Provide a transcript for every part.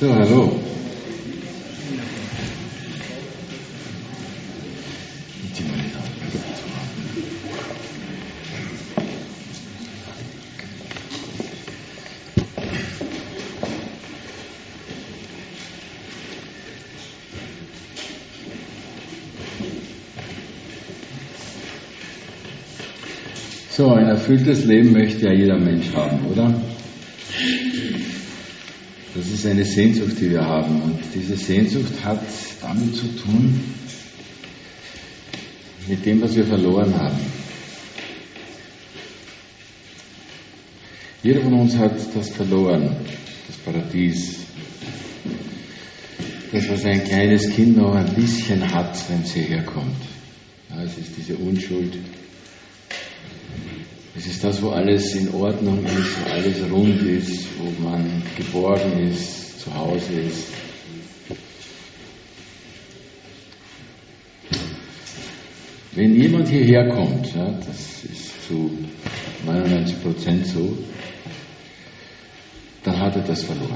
So, hallo. So, ein erfülltes Leben möchte ja jeder Mensch haben, oder? Das ist eine Sehnsucht, die wir haben. Und diese Sehnsucht hat damit zu tun, mit dem, was wir verloren haben. Jeder von uns hat das verloren, das Paradies. Das, was ein kleines Kind noch ein bisschen hat, wenn es hierher kommt. Ja, es ist diese Unschuld. Es ist das, wo alles in Ordnung ist, wo alles rund ist, wo man geborgen ist, zu Hause ist. Wenn jemand hierher kommt, ja, das ist zu 99% so, dann hat er das verloren.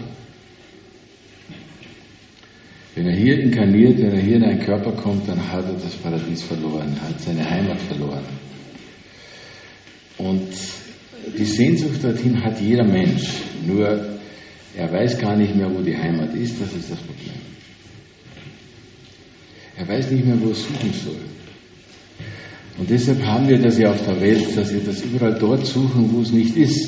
Wenn er hier inkarniert, wenn er hier in einen Körper kommt, dann hat er das Paradies verloren, hat seine Heimat verloren. Und die Sehnsucht dorthin hat jeder Mensch, nur er weiß gar nicht mehr, wo die Heimat ist, das ist das Problem. Er weiß nicht mehr, wo er suchen soll. Und deshalb haben wir das ja auf der Welt, dass wir das überall dort suchen, wo es nicht ist.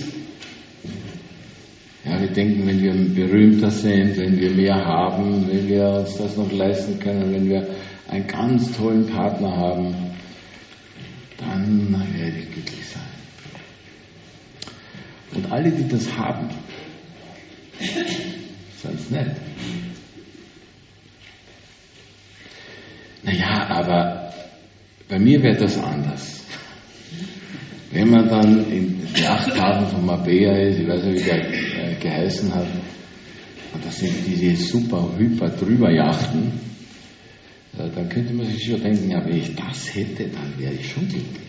Ja, wir denken, wenn wir berühmter sind, wenn wir mehr haben, wenn wir uns das noch leisten können, wenn wir einen ganz tollen Partner haben, dann werde ich glücklich sein. Und alle, die das haben, sind es nicht. Naja, aber bei mir wäre das anders. Wenn man dann in den Yachthafen von Marbella ist, ich weiß nicht, wie der geheißen hat, und das sind diese super, hyper, drüber Yachten, dann könnte man sich schon denken, ja, wenn ich das hätte, dann wäre ich schon glücklich.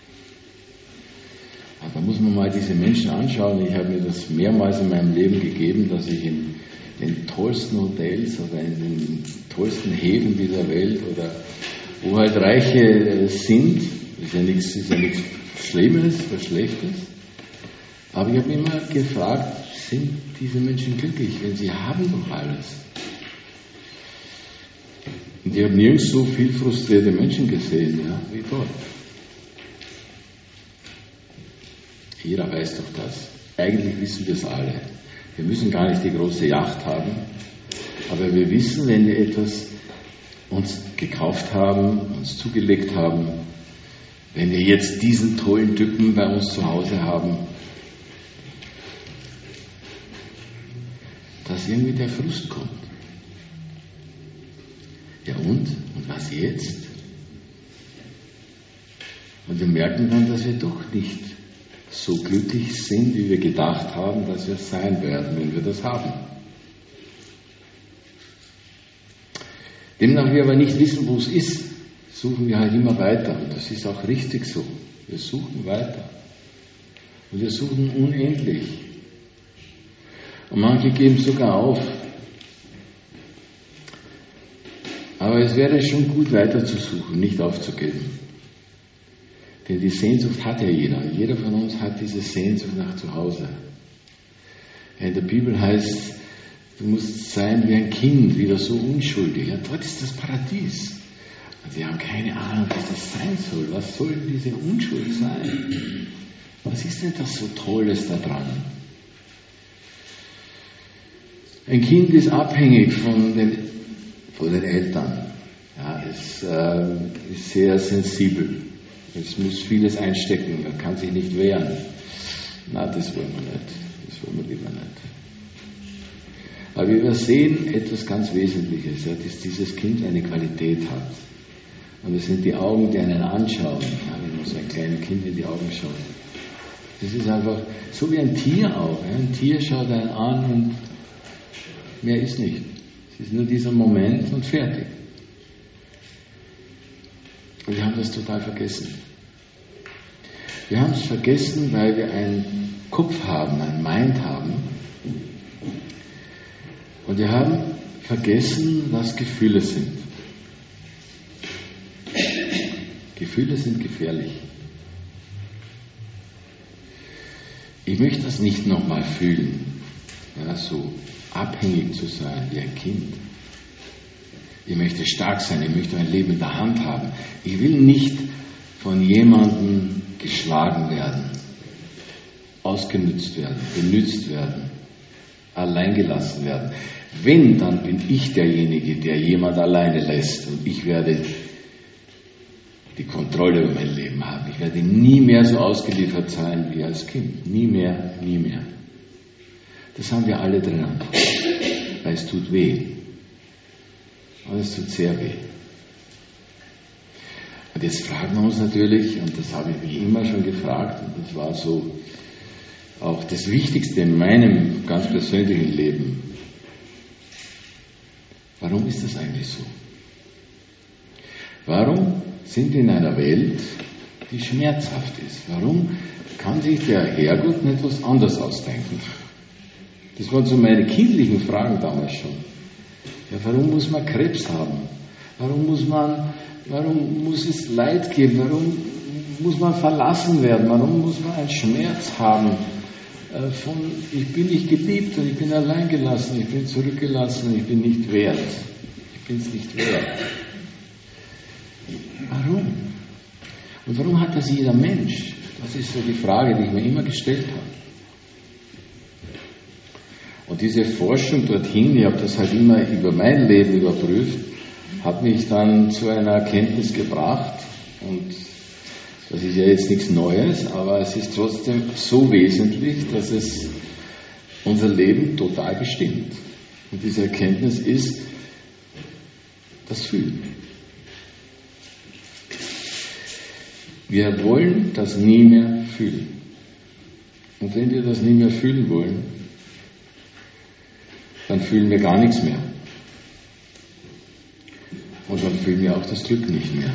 Da muss man mal diese Menschen anschauen. Ich habe mir das mehrmals in meinem Leben gegeben, dass ich in den tollsten Hotels oder in den tollsten Häfen dieser Welt oder wo halt Reiche sind, ist ja nichts Schlimmes oder Schlechtes, aber ich habe immer gefragt, sind diese Menschen glücklich, wenn sie haben doch alles? Und ich habe nirgends so viel frustrierte Menschen gesehen, ja, wie dort. Jeder weiß doch das. Eigentlich wissen wir es alle. Wir müssen gar nicht die große Yacht haben, aber wir wissen, wenn wir etwas uns gekauft haben, uns zugelegt haben, wenn wir jetzt diesen tollen Typen bei uns zu Hause haben, dass irgendwie der Frust kommt. Ja und was jetzt? Und wir merken dann, dass wir doch nicht so glücklich sind, wie wir gedacht haben, dass wir sein werden, wenn wir das haben. Demnach wir aber nicht wissen, wo es ist, suchen wir halt immer weiter. Und das ist auch richtig so. Wir suchen weiter. Und wir suchen unendlich. Und manche geben sogar auf. Aber es wäre schon gut, weiter zu suchen, nicht aufzugeben. Denn die Sehnsucht hat ja jeder. Jeder von uns hat diese Sehnsucht nach zu Hause. In der Bibel heißt, du musst sein wie ein Kind, wieder so unschuldig. Ja, dort ist das Paradies. Und sie haben keine Ahnung, was das sein soll. Was soll denn diese Unschuld sein? Was ist denn das so Tolles daran? Ein Kind ist abhängig von den Eltern. Ja, es ist sehr sensibel. Es muss vieles einstecken, man kann sich nicht wehren. Na, das wollen wir nicht. Das wollen wir lieber nicht. Aber wir sehen etwas ganz Wesentliches, ja, dass dieses Kind eine Qualität hat. Und es sind die Augen, die einen anschauen, ja, wenn man so ein kleines Kind in die Augen schaut. Das ist einfach so wie ein Tier auch. Ja. Ein Tier schaut einen an und mehr ist nicht. Es ist nur dieser Moment und fertig. Und wir haben das total vergessen. Wir haben es vergessen, weil wir einen Kopf haben, ein Mind haben. Und Und wir haben vergessen, was Gefühle sind. Gefühle sind gefährlich. Ich möchte das nicht nochmal fühlen, ja, so abhängig zu sein wie ein Kind. Ich möchte stark sein, ich möchte mein Leben in der Hand haben. Ich will nicht von jemandem geschlagen werden, ausgenützt werden, benützt werden, alleingelassen werden. Wenn, dann bin ich derjenige, der jemand alleine lässt und ich werde die Kontrolle über mein Leben haben. Ich werde nie mehr so ausgeliefert sein wie als Kind. Nie mehr, nie mehr. Das haben wir alle drinnen. Weil es tut weh. Und es tut sehr weh. Und jetzt fragen wir uns natürlich, und das habe ich mich immer schon gefragt, und das war so auch das Wichtigste in meinem ganz persönlichen Leben. Warum ist das eigentlich so? Warum sind wir in einer Welt, die schmerzhaft ist? Warum kann sich der Herrgott nicht etwas anderes ausdenken? Das waren so meine kindlichen Fragen damals schon. Ja, warum muss man Krebs haben? Warum muss es Leid geben? Warum muss man verlassen werden? Warum muss man einen Schmerz haben? Ich bin nicht geliebt und ich bin allein gelassen, ich bin zurückgelassen und ich bin nicht wert. Ich bin es nicht wert. Warum? Und warum hat das jeder Mensch? Das ist so die Frage, die ich mir immer gestellt habe. Und diese Forschung dorthin, ich habe das halt immer über mein Leben überprüft, hat mich dann zu einer Erkenntnis gebracht. Und das ist ja jetzt nichts Neues, aber es ist trotzdem so wesentlich, dass es unser Leben total bestimmt. Und diese Erkenntnis ist das Fühlen. Wir wollen das nie mehr fühlen. Und wenn wir das nie mehr fühlen wollen, dann fühlen wir gar nichts mehr. Und dann fühlen wir auch das Glück nicht mehr.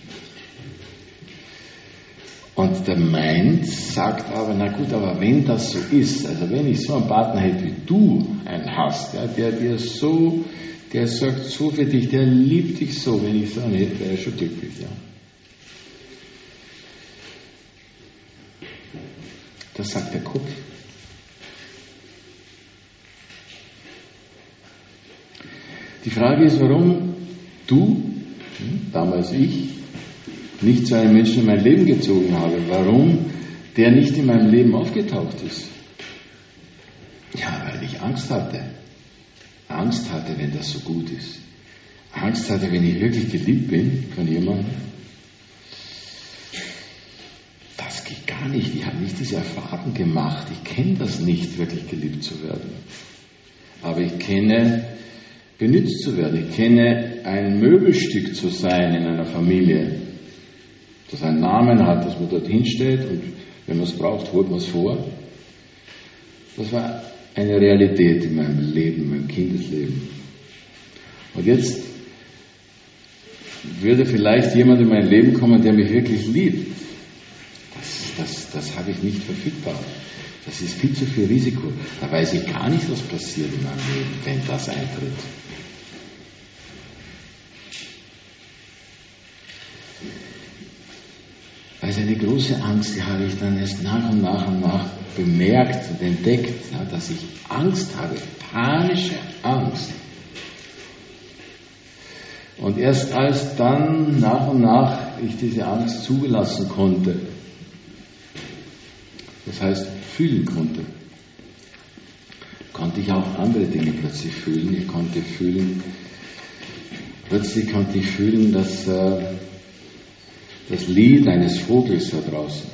Und der Mind sagt aber, na gut, aber wenn das so ist, also wenn ich so einen Partner hätte, wie du einen hast, ja, der sorgt so für dich, der liebt dich so, wenn ich so einen hätte, wäre er schon glücklich, ja. Das sagt der Kopf. Die Frage ist, warum du, damals ich, nicht so einen Menschen in mein Leben gezogen habe. Warum der nicht in meinem Leben aufgetaucht ist. Ja, weil ich Angst hatte. Angst hatte, wenn das so gut ist. Angst hatte, wenn ich wirklich geliebt bin von jemandem. Das geht gar nicht. Ich habe nicht diese Erfahrung gemacht. Ich kenne das nicht, wirklich geliebt zu werden. Aber ich kenne, benutzt zu werden. Ich kenne, ein Möbelstück zu sein in einer Familie, das einen Namen hat, dass man dorthin steht und wenn man es braucht, holt man es vor. Das war eine Realität in meinem Leben, meinem Kindesleben. Und jetzt würde vielleicht jemand in mein Leben kommen, der mich wirklich liebt. Das habe ich nicht verfügbar. Das ist viel zu viel Risiko. Da weiß ich gar nicht, was passiert in meinem Leben, wenn das eintritt. Also eine große Angst, die habe ich dann erst nach und nach bemerkt und entdeckt, ja, dass ich Angst habe, panische Angst. Und erst als dann nach und nach ich diese Angst zugelassen konnte, das heißt fühlen konnte, konnte ich auch andere Dinge plötzlich fühlen. Plötzlich konnte ich fühlen, dass das Lied eines Vogels da draußen.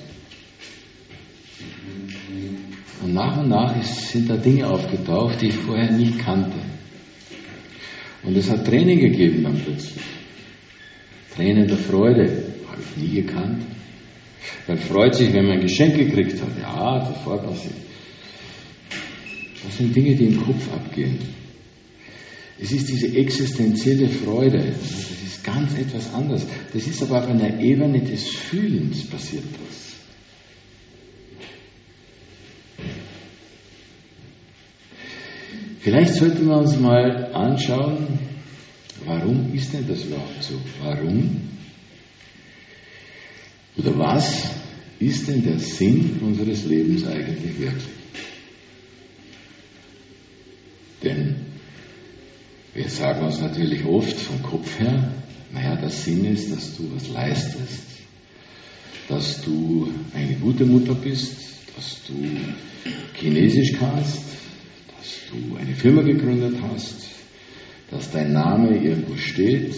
Und nach sind da Dinge aufgetaucht, die ich vorher nicht kannte. Und es hat Tränen gegeben dann plötzlich. Tränen der Freude, habe ich nie gekannt. Man freut sich, wenn man ein Geschenk gekriegt hat. Ja, sofort passiert. Das sind Dinge, die im Kopf abgehen. Es ist diese existenzielle Freude. Das ist ganz etwas anderes. Das ist aber auf einer Ebene des Fühlens passiert das. Vielleicht sollten wir uns mal anschauen, warum ist denn das überhaupt so? Warum? Oder was ist denn der Sinn unseres Lebens eigentlich wirklich? Denn wir sagen uns natürlich oft vom Kopf her, naja, der Sinn ist, dass du was leistest, dass du eine gute Mutter bist, dass du Chinesisch kannst, dass du eine Firma gegründet hast, dass dein Name irgendwo steht.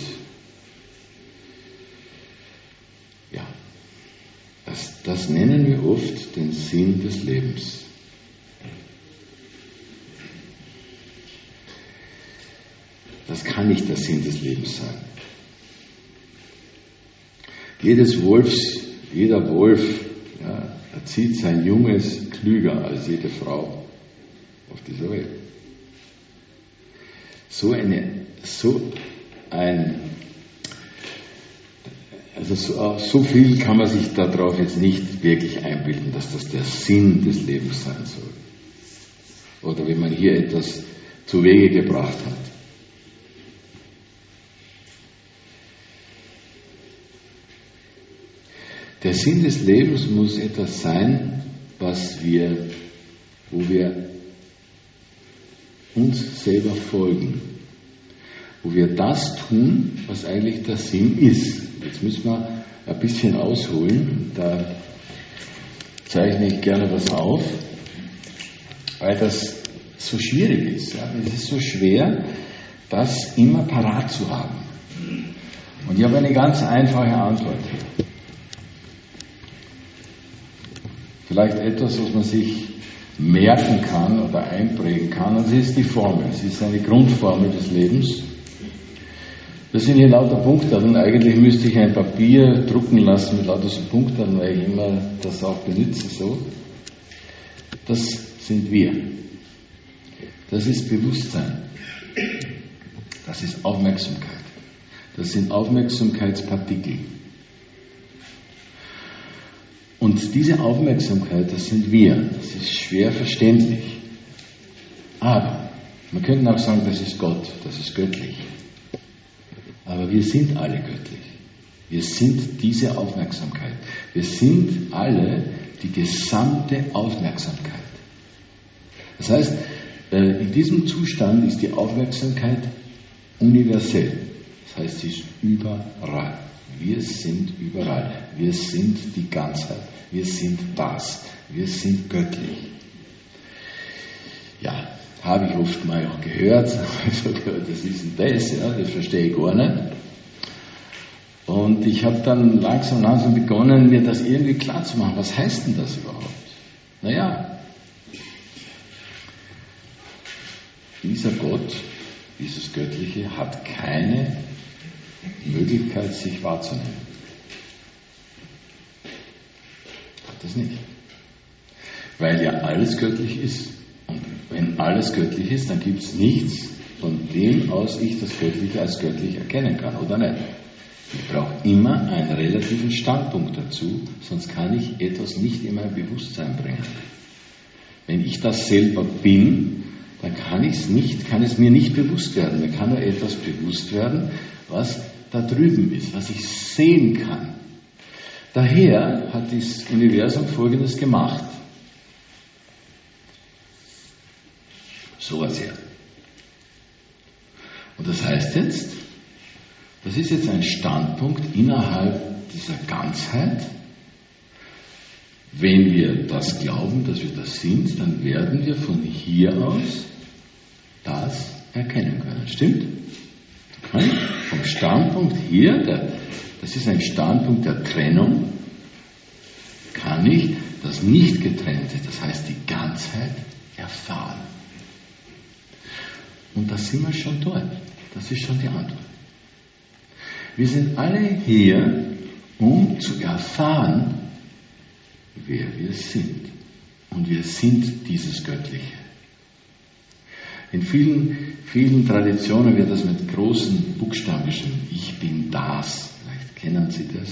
Ja, das nennen wir oft den Sinn des Lebens. Das kann nicht der Sinn des Lebens sein. Jeder Wolf erzieht sein Junges klüger als jede Frau auf dieser Welt. So viel kann man sich darauf jetzt nicht wirklich einbilden, dass das der Sinn des Lebens sein soll. Oder wenn man hier etwas zu Wege gebracht hat. Der Sinn des Lebens muss etwas sein, wo wir uns selber folgen, wo wir das tun, was eigentlich der Sinn ist. Jetzt müssen wir ein bisschen ausholen, da zeichne ich gerne was auf, weil das so schwierig ist. Ja? Es ist so schwer, das immer parat zu haben. Und ich habe eine ganz einfache Antwort. Vielleicht etwas, was man sich merken kann oder einprägen kann, und das ist die Formel. Es ist eine Grundformel des Lebens. Das sind hier lauter Punkte, eigentlich müsste ich ein Papier drucken lassen mit lauter so Punkten, weil ich immer das auch benutze so. Das sind wir. Das ist Bewusstsein. Das ist Aufmerksamkeit. Das sind Aufmerksamkeitspartikel. Und diese Aufmerksamkeit, das sind wir. Das ist schwer verständlich. Aber man könnte auch sagen, das ist Gott, das ist göttlich. Aber wir sind alle göttlich. Wir sind diese Aufmerksamkeit. Wir sind alle die gesamte Aufmerksamkeit. Das heißt, in diesem Zustand ist die Aufmerksamkeit universell. Das heißt, sie ist überall. Wir sind überall. Wir sind die Ganzheit. Wir sind das. Wir sind göttlich. Ja, habe ich oft mal auch gehört. Das ist denn das? Ja, das verstehe ich gar nicht. Und ich habe dann langsam begonnen, mir das irgendwie klar zu machen. Was heißt denn das überhaupt? Naja, dieser Gott, dieses Göttliche, hat keine Möglichkeit, sich wahrzunehmen. Hat das nicht. Weil ja alles göttlich ist. Und wenn alles göttlich ist, dann gibt es nichts, von dem aus ich das Göttliche als göttlich erkennen kann, oder nicht? Ich brauche immer einen relativen Standpunkt dazu, sonst kann ich etwas nicht in mein Bewusstsein bringen. Wenn ich das selber bin, dann kann es mir nicht bewusst werden. Mir kann nur etwas bewusst werden, was da drüben ist, was ich sehen kann. Daher hat das Universum Folgendes gemacht. Sowas her. Und das heißt jetzt, das ist jetzt ein Standpunkt innerhalb dieser Ganzheit. Wenn wir das glauben, dass wir das sind, dann werden wir von hier aus das erkennen können. Stimmt? Vom Standpunkt hier, das ist ein Standpunkt der Trennung, kann ich das Nicht-Getrennte, das heißt die Ganzheit, erfahren. Und da sind wir schon dort. Das ist schon die Antwort. Wir sind alle hier, um zu erfahren, wer wir sind. Und wir sind dieses Göttliche. In vielen Traditionen wird das mit großen Buchstaben geschrieben. Ich bin das. Vielleicht kennen Sie das.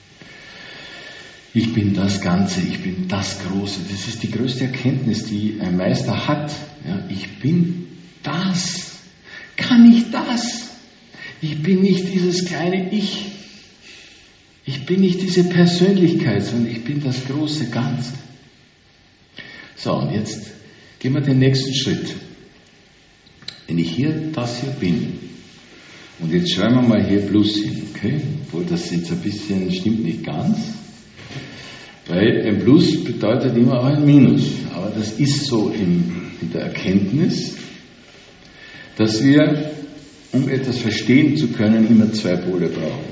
Ich bin das Ganze, ich bin das Große. Das ist die größte Erkenntnis, die ein Meister hat. Ja, ich bin das? Kann ich das? Ich bin nicht dieses kleine Ich. Ich bin nicht diese Persönlichkeit, sondern ich bin das große Ganze. So, und jetzt gehen wir den nächsten Schritt. Wenn ich das hier bin, und jetzt schreiben wir mal hier Plus hin, okay? Obwohl das jetzt ein bisschen stimmt nicht ganz, weil ein Plus bedeutet immer auch ein Minus. Aber das ist so in der Erkenntnis, dass wir, um etwas verstehen zu können, immer zwei Pole brauchen.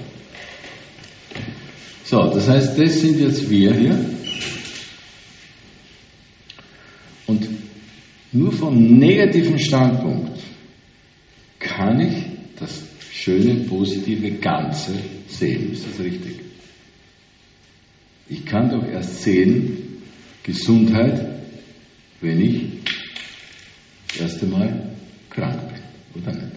So, das heißt, das sind jetzt wir hier. Und nur vom negativen Standpunkt kann ich das schöne, positive Ganze sehen. Ist das richtig? Ich kann doch erst sehen, Gesundheit, wenn ich das erste Mal krank bin, oder nicht?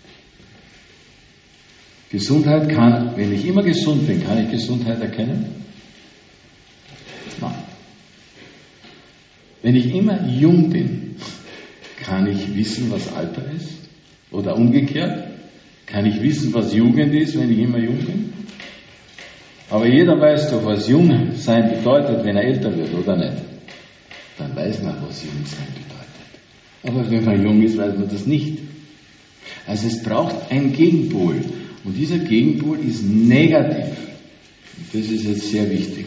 Gesundheit kann, wenn ich immer gesund bin, kann ich Gesundheit erkennen? Nein. Wenn ich immer jung bin, kann ich wissen, was Alter ist? Oder umgekehrt? Kann ich wissen, was Jugend ist, wenn ich immer jung bin? Aber jeder weiß doch, was jung sein bedeutet, wenn er älter wird, oder nicht? Dann weiß man, was jung sein bedeutet. Aber wenn man jung ist, weiß man das nicht. Also es braucht einen Gegenpol. Und dieser Gegenpol ist negativ. Und das ist jetzt sehr wichtig.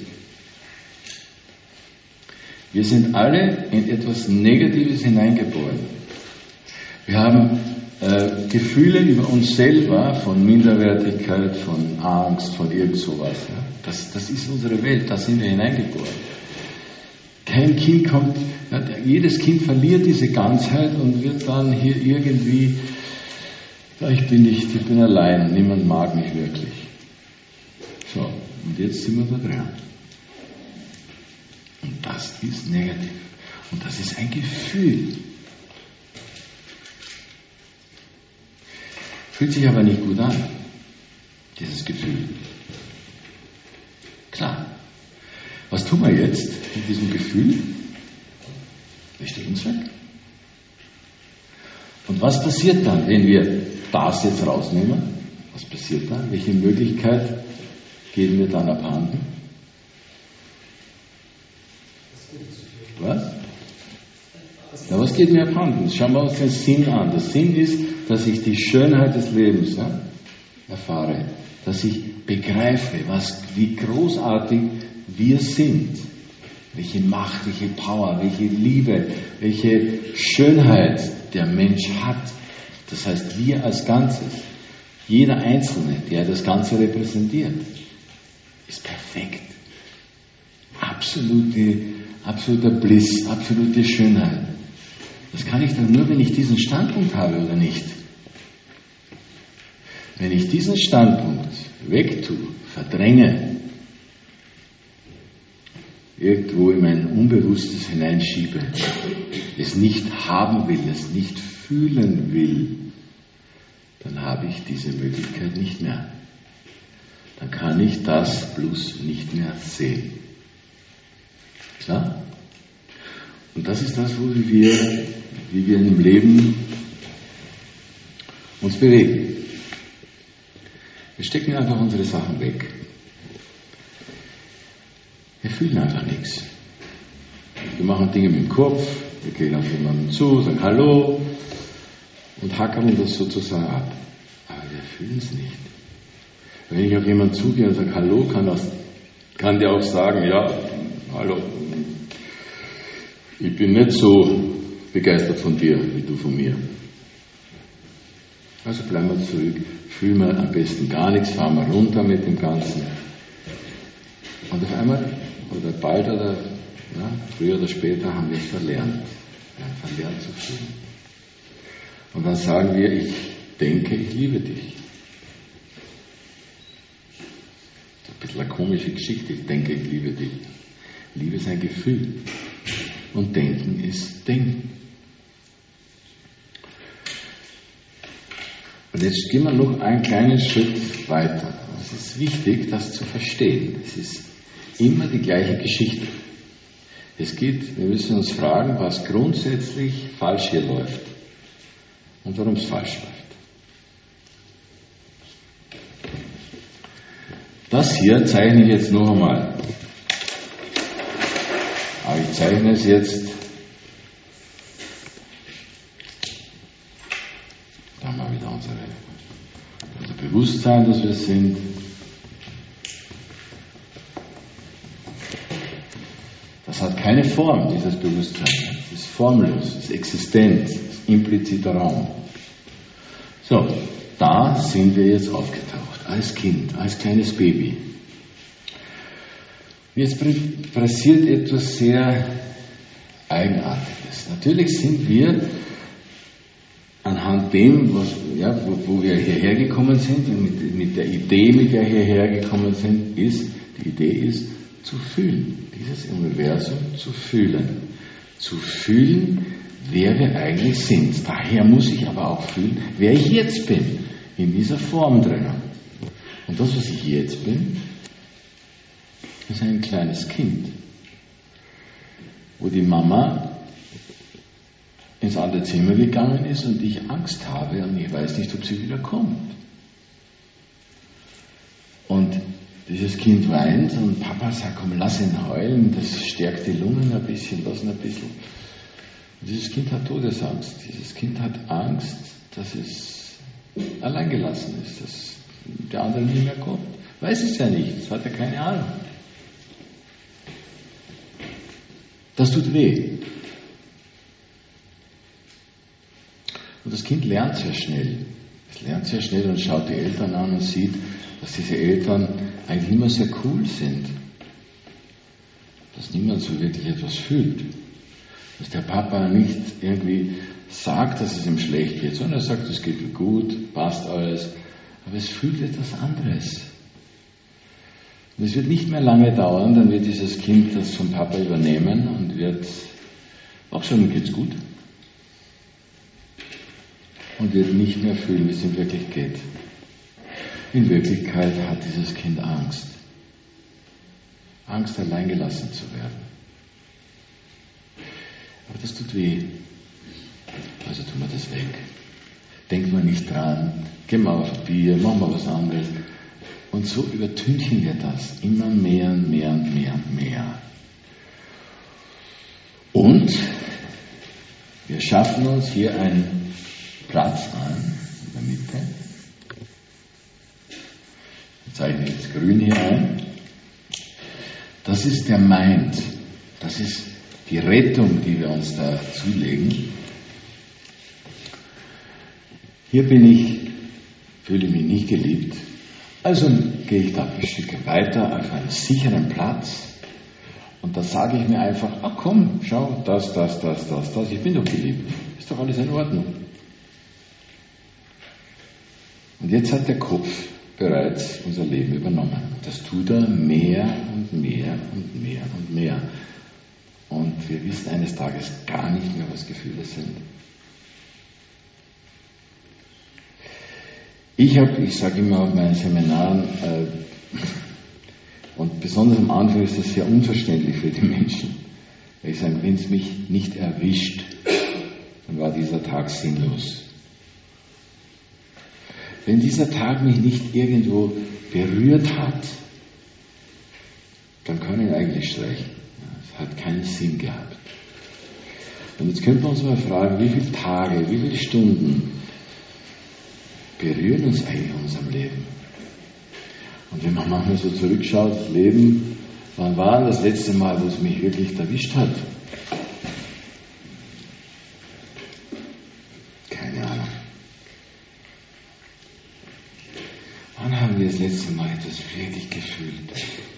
Wir sind alle in etwas Negatives hineingeboren. Wir haben Gefühle über uns selber von Minderwertigkeit, von Angst, von irgend sowas. Ja. Das ist unsere Welt, da sind wir hineingeboren. Kein Kind kommt, ja, jedes Kind verliert diese Ganzheit und wird dann hier irgendwie, ja, ich bin allein, niemand mag mich wirklich. So, und jetzt sind wir da dran. Und das ist negativ. Und das ist ein Gefühl. Fühlt sich aber nicht gut an, dieses Gefühl. Klar. Was tun wir jetzt mit diesem Gefühl? Wir stecken uns weg. Und was passiert dann, wenn wir das jetzt rausnehmen? Was passiert dann? Welche Möglichkeit geben wir dann abhanden? Was? Ja, was geht mir abhanden? Schauen wir uns den Sinn an. Der Sinn ist, dass ich die Schönheit des Lebens erfahre, dass ich begreife, wie großartig wir sind, welche Macht, welche Power, welche Liebe, welche Schönheit der Mensch hat. Das heißt, wir als Ganzes, jeder Einzelne, der das Ganze repräsentiert, ist perfekt. Absoluter Bliss, absolute Schönheit. Das kann ich dann nur, wenn ich diesen Standpunkt habe, oder nicht? Wenn ich diesen Standpunkt wegtue, verdränge, irgendwo in mein Unbewusstes hineinschiebe, es nicht haben will, es nicht fühlen will, dann habe ich diese Möglichkeit nicht mehr. Dann kann ich das Plus nicht mehr sehen. Klar? Und das ist das, wie wir im Leben uns bewegen. Wir stecken einfach unsere Sachen weg. Wir fühlen einfach nichts. Wir machen Dinge mit dem Kopf, wir gehen auf jemanden zu, sagen Hallo und hackeln das sozusagen ab. Aber wir fühlen es nicht. Wenn ich auf jemanden zugehe und sage Hallo, kann der auch sagen, ja, hallo, ich bin nicht so begeistert von dir, wie du von mir. Also bleiben wir zurück, fühlen wir am besten gar nichts, fahren wir runter mit dem Ganzen. Und auf einmal, oder bald, früher oder später, haben wir es verlernt. Wir haben verlernt zu fühlen. Und dann sagen wir, ich denke, ich liebe dich. Das ist ein bisschen eine komische Geschichte, ich denke, ich liebe dich. Liebe ist ein Gefühl. Und Denken ist Denken. Und jetzt gehen wir noch einen kleinen Schritt weiter. Es ist wichtig, das zu verstehen. Es ist immer die gleiche Geschichte. Wir müssen uns fragen, was grundsätzlich falsch hier läuft. und warum es falsch läuft. Das hier zeichne ich jetzt noch einmal. Aber ich zeichne es jetzt. Da haben wir wieder unser Bewusstsein, dass wir sind. Das hat keine Form, dieses Bewusstsein. Es ist formlos, es ist Existenz, es ist impliziter Raum. So, da sind wir jetzt aufgetaucht, als Kind, als kleines Baby. Jetzt passiert etwas sehr Eigenartiges. Natürlich sind wir anhand dem, wo wir hierher gekommen sind, und mit der Idee, mit der wir hierher gekommen sind, die Idee ist, zu fühlen, dieses Universum zu fühlen. Zu fühlen, wer wir eigentlich sind. Daher muss ich aber auch fühlen, wer ich jetzt bin, in dieser Form drinnen. Und das, was ich jetzt bin, ist ein kleines Kind, wo die Mama ins andere Zimmer gegangen ist und ich Angst habe und ich weiß nicht, ob sie wieder kommt. Und dieses Kind weint und Papa sagt, komm, lass ihn heulen, das stärkt die Lungen ein bisschen, lass ihn ein bisschen. Und dieses Kind hat Todesangst. Dieses Kind hat Angst, dass es alleingelassen ist, dass der andere nicht mehr kommt. Weiß es ja nicht, das hat ja keine Ahnung. Das tut weh. Und das Kind lernt sehr schnell. Es lernt sehr schnell und schaut die Eltern an und sieht, dass diese Eltern eigentlich immer sehr cool sind. Dass niemand so wirklich etwas fühlt. Dass der Papa nicht irgendwie sagt, dass es ihm schlecht geht, sondern er sagt, es geht ihm gut, passt alles. Aber es fühlt etwas anderes. Und es wird nicht mehr lange dauern, dann wird dieses Kind das vom Papa übernehmen und wird auch sagen, geht's gut. Und wird nicht mehr fühlen, wie es ihm wirklich geht. In Wirklichkeit hat dieses Kind Angst. Angst, alleingelassen zu werden. Aber das tut weh. Also tun wir das weg. Denken wir nicht dran. Gehen wir auf Bier, machen wir was anderes. Und so übertünchen wir das immer mehr und mehr und mehr und mehr. Und wir schaffen uns hier einen Platz an, in der Mitte. Ich zeichne jetzt grün hier ein. Das ist der Mind. Das ist die Rettung, die wir uns da zulegen. Hier fühle mich nicht geliebt. Also gehe ich da ein Stück weiter auf einen sicheren Platz. Und da sage ich mir einfach, ach komm, schau, das, ich bin doch geliebt. Ist doch alles in Ordnung. Und jetzt hat der Kopf bereits unser Leben übernommen. Das tut er mehr und mehr und mehr und mehr. Und wir wissen eines Tages gar nicht mehr, was Gefühle sind. Ich sage immer auf meinen Seminaren, und besonders am Anfang ist das sehr unverständlich für die Menschen, weil ich sage, wenn es mich nicht erwischt, dann war dieser Tag sinnlos. Wenn dieser Tag mich nicht irgendwo berührt hat, dann kann ich eigentlich streichen. Es hat keinen Sinn gehabt. Und jetzt könnten wir uns mal fragen, wie viele Tage, wie viele Stunden berühren uns eigentlich in unserem Leben? Und wenn man manchmal so zurückschaut, das Leben, wann war das letzte Mal, wo es mich wirklich erwischt hat? Keine Ahnung. Wann haben wir das letzte Mal etwas wirklich gefühlt?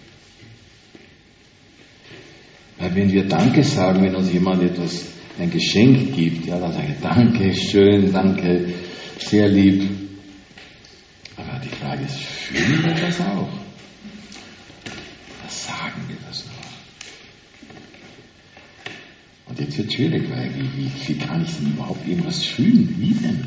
Weil wenn wir Danke sagen, wenn uns jemand ein Geschenk gibt, ja, dann sage ich Danke, schön, danke, sehr lieb. Aber die Frage ist, fühlen wir das auch? Oder sagen wir das nur? Und jetzt wird es schwierig, weil wie kann ich denn überhaupt irgendwas fühlen? Wie denn?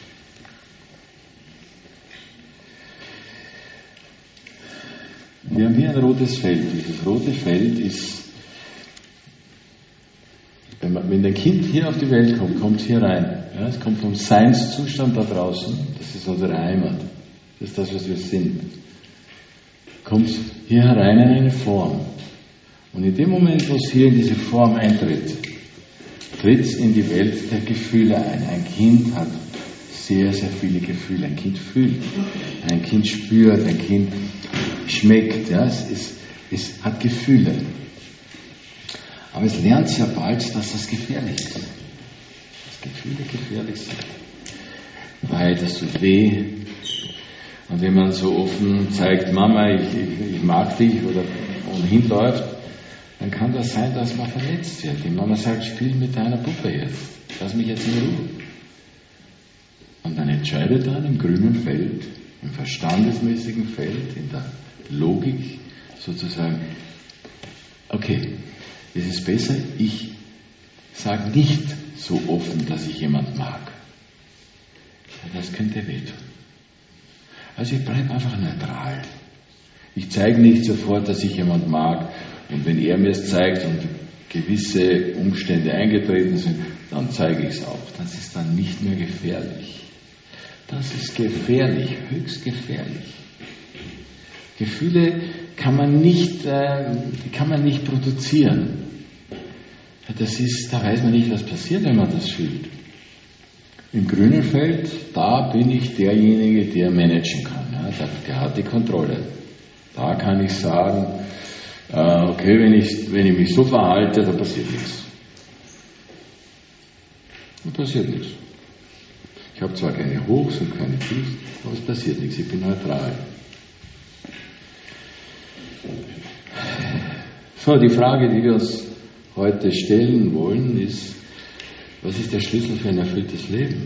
Wir haben hier ein rotes Feld. Dieses rote Feld ist, wenn wenn dein Kind hier auf die Welt kommt, kommt hier rein. Ja, es kommt vom Seinszustand da draußen, das ist unsere Heimat, das ist das, was wir sind. Kommt hier herein in eine Form. Und in dem Moment, wo es hier in diese Form eintritt, tritt es in die Welt der Gefühle ein. Ein Kind hat sehr, sehr viele Gefühle. Ein Kind fühlt, ein Kind spürt, ein Kind schmeckt. Ja, es hat Gefühle. Aber es lernt sehr bald, dass das gefährlich ist. Dass Gefühle gefährlich sind. Weil das tut weh. Und wenn man so offen zeigt, Mama, ich mag dich, oder ohnehin läuft, dann kann das sein, dass man verletzt wird. Die Mama sagt, spiel mit deiner Puppe jetzt. Lass mich jetzt in Ruhe. Und dann entscheidet dann im grünen Feld, im verstandesmäßigen Feld, in der Logik sozusagen, okay, es ist besser, ich sage nicht so offen, dass ich jemand mag. Das könnte wehtun. Also ich bleibe einfach neutral. Ich zeige nicht sofort, dass ich jemand mag. Und wenn er mir es zeigt und gewisse Umstände eingetreten sind, dann zeige ich es auch. Das ist dann nicht mehr gefährlich. Das ist gefährlich, höchst gefährlich. Gefühle kann man nicht produzieren. Da weiß man nicht, was passiert, wenn man das fühlt. Im grünen Feld, da bin ich derjenige, der managen kann. Ja, der hat die Kontrolle. Da kann ich sagen, okay, wenn ich mich so verhalte, da passiert nichts. Da passiert nichts. Ich habe zwar keine Hochs und keine Tiefs, aber es passiert nichts. Ich bin neutral. So, die Frage, die wir uns heute stellen wollen, ist, was ist der Schlüssel für ein erfülltes Leben?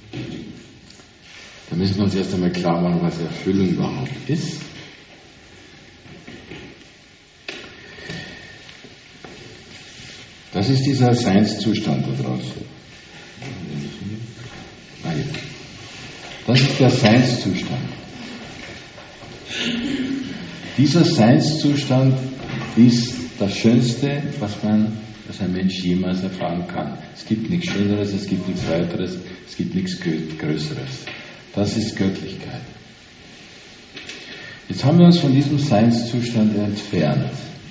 Da müssen wir uns erst einmal klar machen, was Erfüllung überhaupt ist. Das ist dieser Seinszustand da draußen. Das ist der Seinszustand. Dieser Seinszustand ist das Schönste, was ein Mensch jemals erfahren kann. Es gibt nichts Schöneres, es gibt nichts Weiteres, es gibt nichts Größeres. Das ist Göttlichkeit. Jetzt haben wir uns von diesem Seinszustand entfernt.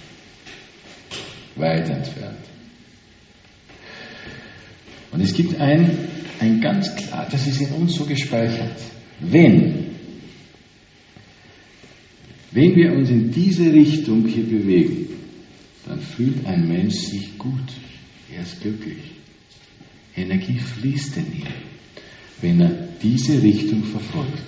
Weit entfernt. Und es gibt ein ganz klar, das ist in uns so gespeichert. Wenn wir uns in diese Richtung hier bewegen, dann fühlt ein Mensch sich gut. Er ist glücklich. Energie fließt in ihn, wenn er diese Richtung verfolgt.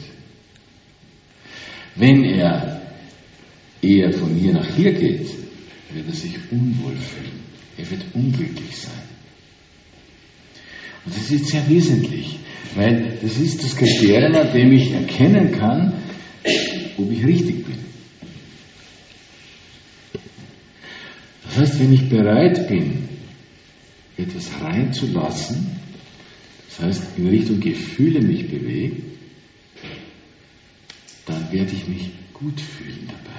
Wenn er eher von hier nach hier geht, wird er sich unwohl fühlen. Er wird unglücklich sein. Und das ist sehr wesentlich, weil das ist das Kriterium, an dem ich erkennen kann, ob ich richtig bin. Das heißt, wenn ich bereit bin, etwas reinzulassen, das heißt, in Richtung Gefühle mich bewege, dann werde ich mich gut fühlen dabei.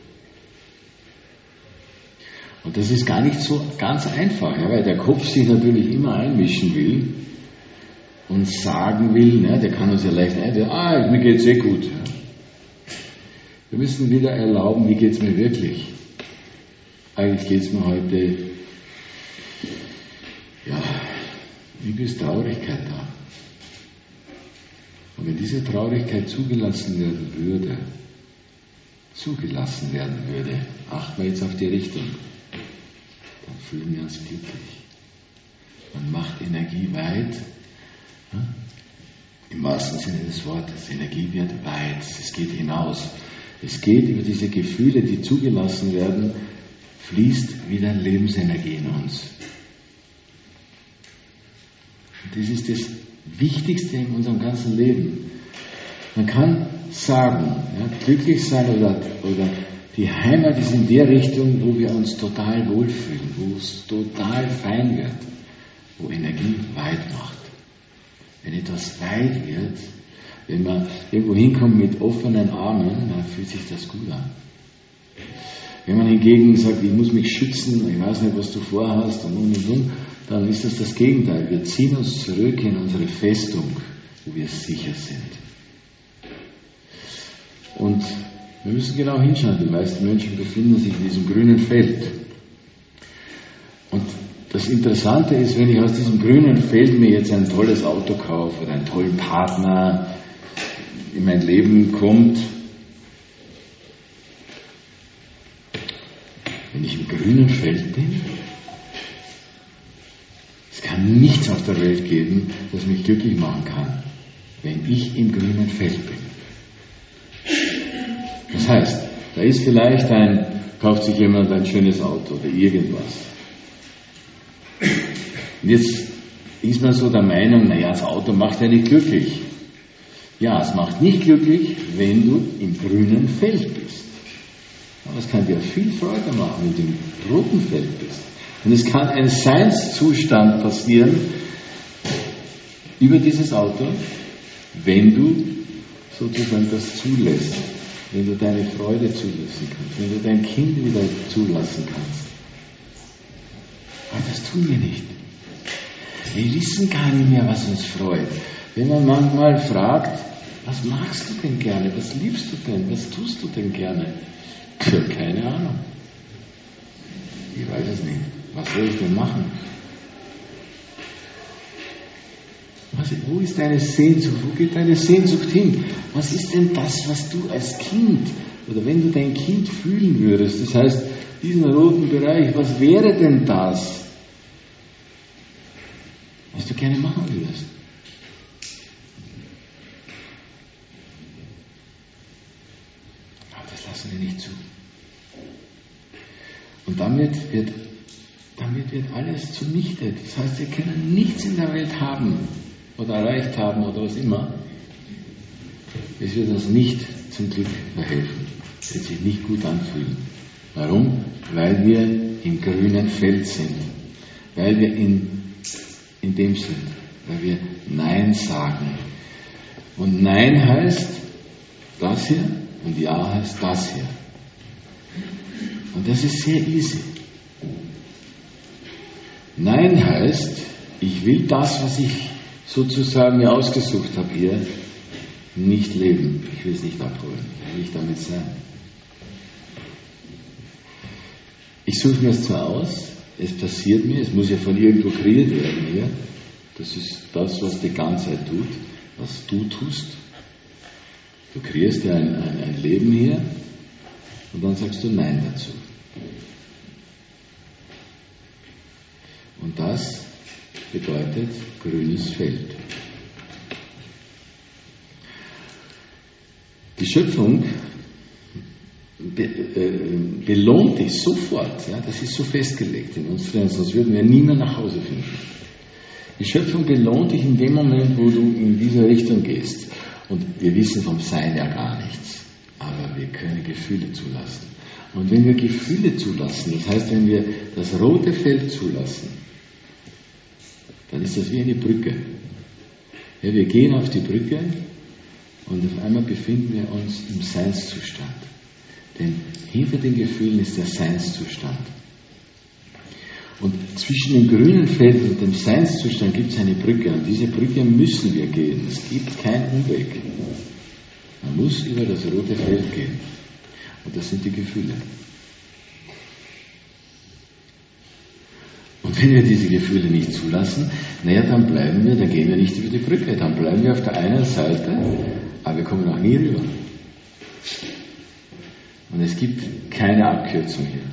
Und das ist gar nicht so ganz einfach, ja, weil der Kopf sich natürlich immer einmischen will und sagen will, ne, der kann uns ja leicht einwählen, mir geht's gut. Ja. Wir müssen wieder erlauben, wie geht's mir wirklich? Eigentlich geht's mir heute, irgendwie ist Traurigkeit da. Und wenn diese Traurigkeit zugelassen werden würde, achten wir jetzt auf die Richtung, dann fühlen wir uns glücklich. Man macht Energie weit, im wahrsten Sinne des Wortes. Energie wird weit, es geht hinaus. Es geht über diese Gefühle, die zugelassen werden, fließt wieder Lebensenergie in uns. Und das ist das Wichtigste in unserem ganzen Leben. Man kann sagen, glücklich sein oder die Heimat ist in der Richtung, wo wir uns total wohlfühlen, wo es total fein wird, wo Energie weit macht. Wenn etwas weit wird, wenn man irgendwo hinkommt mit offenen Armen, dann fühlt sich das gut an. Wenn man hingegen sagt, ich muss mich schützen, ich weiß nicht, was du vorhast und, dann ist das Gegenteil. Wir ziehen uns zurück in unsere Festung, wo wir sicher sind. Und wir müssen genau hinschauen. Die meisten Menschen befinden sich in diesem grünen Feld. Und das Interessante ist, wenn ich aus diesem grünen Feld mir jetzt ein tolles Auto kaufe oder einen tollen Partner in mein Leben kommt, wenn ich im grünen Feld bin, es kann nichts auf der Welt geben, das mich glücklich machen kann, wenn ich im grünen Feld bin. Das heißt, da ist vielleicht kauft sich jemand ein schönes Auto oder irgendwas. Und jetzt ist man so der Meinung, naja, das Auto macht ja nicht glücklich. Ja, es macht nicht glücklich, wenn du im grünen Feld bist. Aber es kann dir viel Freude machen, wenn du im roten Feld bist. Und es kann ein Seinszustand passieren über dieses Auto, wenn du sozusagen das zulässt, wenn du deine Freude zulassen kannst, wenn du dein Kind wieder zulassen kannst. Aber das tun wir nicht. Wir wissen gar nicht mehr, was uns freut. Wenn man manchmal fragt, was magst du denn gerne, was liebst du denn, was tust du denn gerne? Keine Ahnung. Ich weiß es nicht. Was soll ich denn machen? Wo ist deine Sehnsucht? Wo geht deine Sehnsucht hin? Was ist denn das, was du als Kind, oder wenn du dein Kind fühlen würdest, das heißt, diesen roten Bereich, was wäre denn das, was du gerne machen würdest? Aber das lassen wir nicht zu. Und damit wird alles zunichte. Das heißt, wir können nichts in der Welt haben oder erreicht haben oder was immer. Es wird uns nicht zum Glück verhelfen. Es wird sich nicht gut anfühlen. Warum? Weil wir im grünen Feld sind. Weil wir in dem sind. Weil wir Nein sagen. Und Nein heißt das hier und Ja heißt das hier. Und das ist sehr easy. Nein heißt, ich will das, was ich sozusagen mir ausgesucht habe hier, nicht leben. Ich will es nicht abholen. Ich will nicht damit sein. Ich suche mir es zwar aus, es passiert mir, es muss ja von irgendwo kreiert werden hier. Das ist das, was die Ganzheit tut, was du tust. Du kreierst ja ein Leben hier und dann sagst du Nein dazu. Und das bedeutet grünes Feld. Die Schöpfung belohnt dich sofort. Ja, das ist so festgelegt in uns drin, sonst würden wir nie mehr nach Hause finden. Die Schöpfung belohnt dich in dem Moment, wo du in diese Richtung gehst. Und wir wissen vom Sein ja gar nichts. Aber wir können Gefühle zulassen. Und wenn wir Gefühle zulassen, das heißt, wenn wir das rote Feld zulassen, dann ist das wie eine Brücke. Ja, wir gehen auf die Brücke und auf einmal befinden wir uns im Seinszustand. Denn hinter den Gefühlen ist der Seinszustand. Und zwischen dem grünen Feld und dem Seinszustand gibt es eine Brücke. Und diese Brücke müssen wir gehen. Es gibt keinen Umweg. Man muss über das rote Feld gehen. Und das sind die Gefühle. Und wenn wir diese Gefühle nicht zulassen, dann gehen wir nicht über die Brücke. Dann bleiben wir auf der einen Seite, aber wir kommen auch nie rüber. Und es gibt keine Abkürzung hier.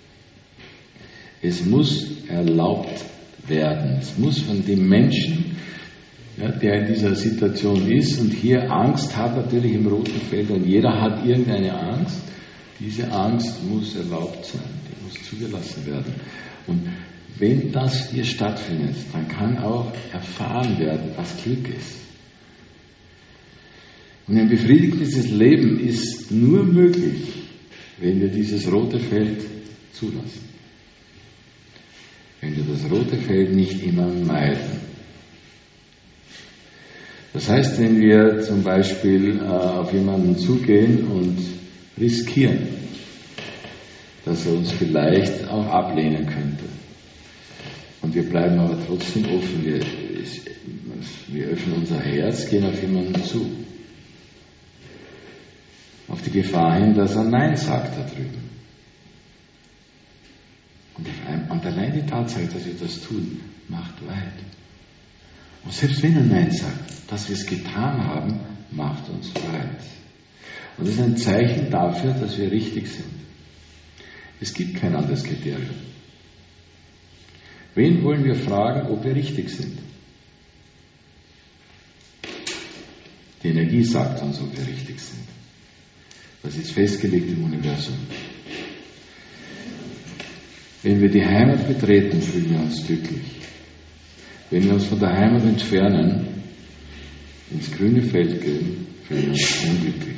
Es muss erlaubt werden. Es muss von dem Menschen, der in dieser Situation ist und hier Angst hat, natürlich im roten Feld, und jeder hat irgendeine Angst, diese Angst muss erlaubt sein, die muss zugelassen werden. Und wenn das hier stattfindet, dann kann auch erfahren werden, was Glück ist. Und ein befriedigendes Leben ist nur möglich, wenn wir dieses rote Feld zulassen. Wenn wir das rote Feld nicht immer meiden. Das heißt, wenn wir zum Beispiel auf jemanden zugehen und riskieren, dass er uns vielleicht auch ablehnen könnte, Und wir bleiben aber trotzdem offen. Wir öffnen unser Herz, gehen auf jemanden zu. Auf die Gefahr hin, dass er Nein sagt da drüben. Und allein die Tatsache, dass wir das tun, macht weit. Und selbst wenn er Nein sagt, dass wir es getan haben, macht uns weit. Und das ist ein Zeichen dafür, dass wir richtig sind. Es gibt kein anderes Kriterium. Wen wollen wir fragen, ob wir richtig sind? Die Energie sagt uns, ob wir richtig sind. Das ist festgelegt im Universum. Wenn wir die Heimat betreten, fühlen wir uns glücklich. Wenn wir uns von der Heimat entfernen, ins grüne Feld gehen, fühlen wir uns unglücklich.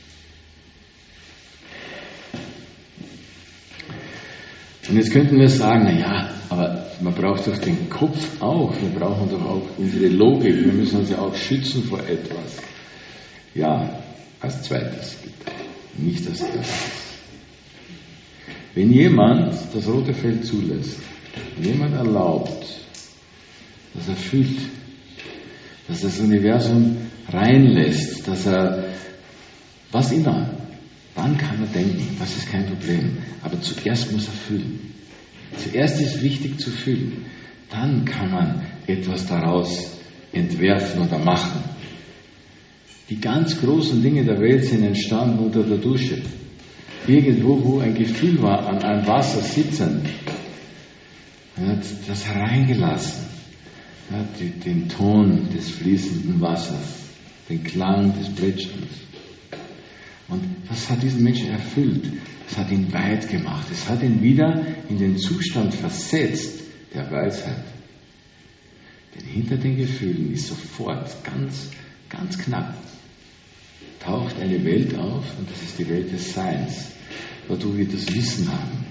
Und jetzt könnten wir sagen, naja, aber man braucht doch den Kopf auch, wir brauchen doch auch unsere Logik, wir müssen uns ja auch schützen vor etwas. Ja, als zweites bitte, nicht als erstes. Wenn jemand das rote Feld zulässt, wenn jemand erlaubt, dass er fühlt, dass er das Universum reinlässt, dass er, was immer, dann kann er denken, das ist kein Problem. Aber zuerst muss er fühlen. Zuerst ist wichtig zu fühlen. Dann kann man etwas daraus entwerfen oder machen. Die ganz großen Dinge der Welt sind entstanden unter der Dusche. Irgendwo, wo ein Gefühl war, an einem Wasser sitzend. Er hat das hereingelassen. Er hat den Ton des fließenden Wassers, den Klang des Plätscherns. Und das hat diesen Menschen erfüllt. Es hat ihn weit gemacht. Es hat ihn wieder in den Zustand versetzt der Weisheit. Denn hinter den Gefühlen ist sofort ganz knapp taucht eine Welt auf, und das ist die Welt des Seins, dort wo wir das Wissen haben.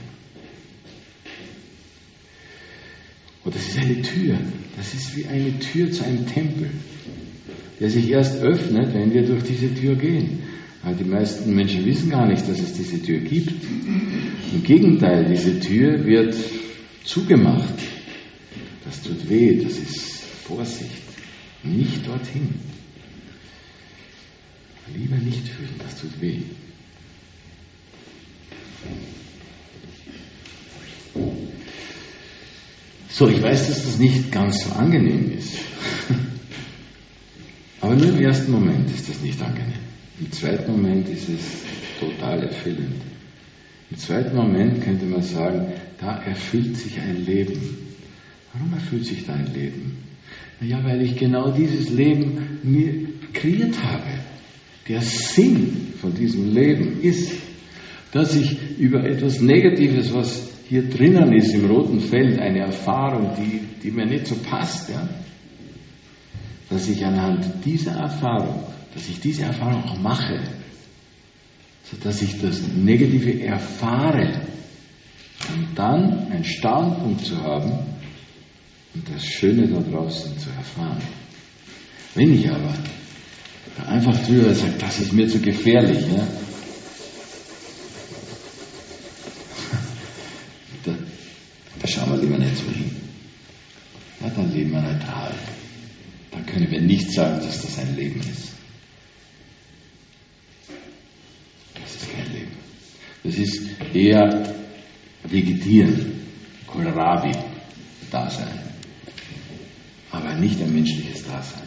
Und das ist eine Tür. Das ist wie eine Tür zu einem Tempel, der sich erst öffnet, wenn wir durch diese Tür gehen. Aber die meisten Menschen wissen gar nicht, dass es diese Tür gibt. Im Gegenteil, diese Tür wird zugemacht. Das tut weh, das ist Vorsicht. Nicht dorthin. Lieber nicht fühlen, das tut weh. So, ich weiß, dass das nicht ganz so angenehm ist. Aber nur im ersten Moment ist das nicht angenehm. Im zweiten Moment ist es total erfüllend. Im zweiten Moment könnte man sagen, da erfüllt sich ein Leben. Warum erfüllt sich da ein Leben? Naja, weil ich genau dieses Leben mir kreiert habe. Der Sinn von diesem Leben ist, dass ich über etwas Negatives, was hier drinnen ist im roten Feld, eine Erfahrung, die mir nicht so passt, ja, dass ich anhand dieser Erfahrung, dass ich diese Erfahrung auch mache, sodass ich das Negative erfahre, um dann einen Standpunkt zu haben und das Schöne da draußen zu erfahren. Wenn ich aber einfach drüber sage, das ist mir zu gefährlich, ja, da schauen wir lieber nicht so hin. Ja, dann leben wir neutral. Dann können wir nicht sagen, dass das ein Leben ist. Das ist kein Leben. Das ist eher Vegetieren, Kohlrabi-Dasein. Aber nicht ein menschliches Dasein.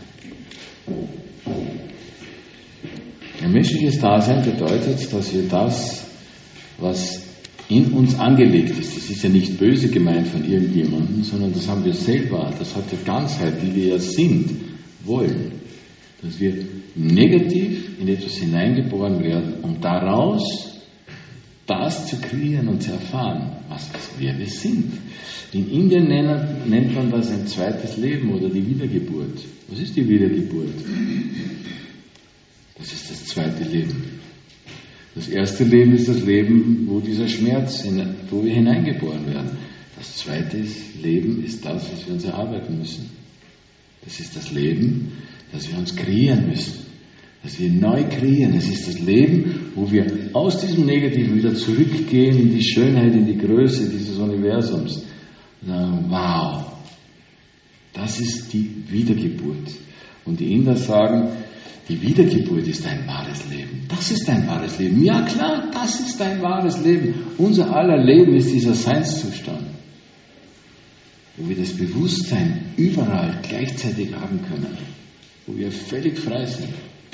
Ein menschliches Dasein bedeutet, dass wir das, was in uns angelegt ist, das ist ja nicht böse gemeint von irgendjemandem, sondern das haben wir selber, das hat die Ganzheit, die wir ja sind, wollen. Dass wir negativ in etwas hineingeboren werden, um daraus das zu kreieren und zu erfahren, wer wir sind. In Indien nennt man das ein zweites Leben oder die Wiedergeburt. Was ist die Wiedergeburt? Das ist das zweite Leben. Das erste Leben ist das Leben, wo dieser Schmerz, wo wir hineingeboren werden. Das zweite Leben ist das, was wir uns erarbeiten müssen. Das ist das Leben, das wir uns kreieren müssen. Dass wir neu kreieren. Es ist das Leben, wo wir aus diesem Negativen wieder zurückgehen in die Schönheit, in die Größe dieses Universums. Wow, das ist die Wiedergeburt. Und die Inder sagen, die Wiedergeburt ist ein wahres Leben. Das ist ein wahres Leben. Ja klar, das ist ein wahres Leben. Unser aller Leben ist dieser Seinszustand, wo wir das Bewusstsein überall gleichzeitig haben können, wo wir völlig frei sind.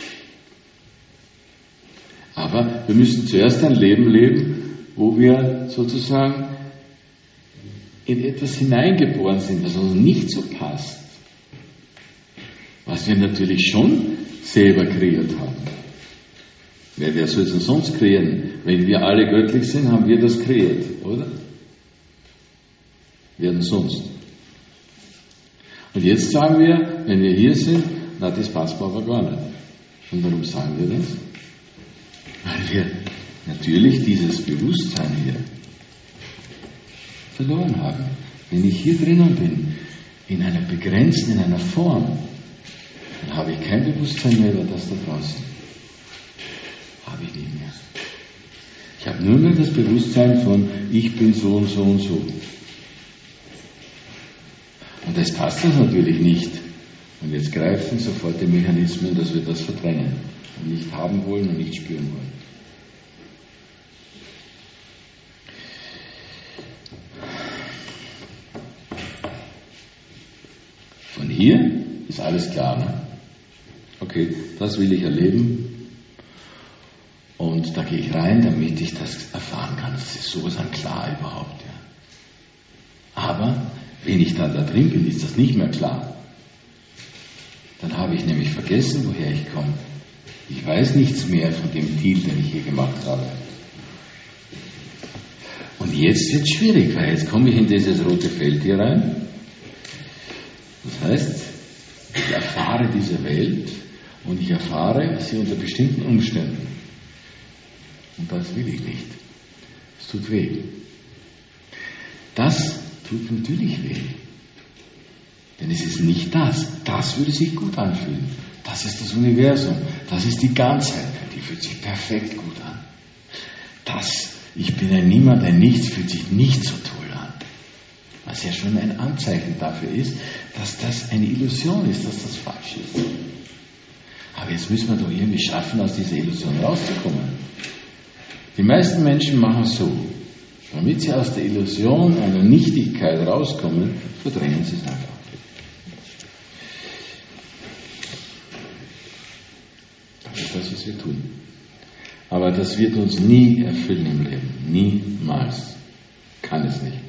Aber wir müssen zuerst ein Leben leben, wo wir sozusagen in etwas hineingeboren sind, was uns nicht so passt. Was wir natürlich schon selber kreiert haben. Wer soll es denn sonst kreieren? Wenn wir alle göttlich sind, haben wir das kreiert, oder? Wer denn sonst? Und jetzt sagen wir, wenn wir hier sind, na, das passt mir aber gar nicht. Und warum sagen wir das? Weil wir natürlich dieses Bewusstsein hier verloren haben. Wenn ich hier drinnen bin, in einer begrenzten, in einer Form, dann habe ich kein Bewusstsein mehr über das da draußen. Habe ich nicht mehr. Ich habe nur mehr das Bewusstsein von, ich bin so und so und so. Und das passt uns natürlich nicht. Und jetzt greifen sofort die Mechanismen, dass wir das verdrängen und nicht haben wollen und nicht spüren wollen. Von hier ist alles klar, ne? Okay, das will ich erleben und da gehe ich rein, damit ich das erfahren kann. Das ist sowas an klar überhaupt, ja. Aber wenn ich dann da drin bin, ist das nicht mehr klar. Dann habe ich nämlich vergessen, woher ich komme. Ich weiß nichts mehr von dem Deal, den ich hier gemacht habe. Und jetzt wird es schwierig, weil jetzt komme ich in dieses rote Feld hier rein. Das heißt, ich erfahre diese Welt und ich erfahre sie unter bestimmten Umständen. Und das will ich nicht. Es tut weh. Das tut natürlich weh. Denn es ist nicht das. Das würde sich gut anfühlen. Das ist das Universum. Das ist die Ganzheit. Die fühlt sich perfekt gut an. Das, ich bin ein Niemand, ein Nichts, fühlt sich nicht so toll an. Was ja schon ein Anzeichen dafür ist, dass das eine Illusion ist, dass das falsch ist. Aber jetzt müssen wir doch irgendwie schaffen, aus dieser Illusion rauszukommen. Die meisten Menschen machen es so. Damit sie aus der Illusion einer Nichtigkeit rauskommen, verdrängen sie es einfach. Das ist das, was wir tun. Aber das wird uns nie erfüllen im Leben. Niemals. Kann es nicht.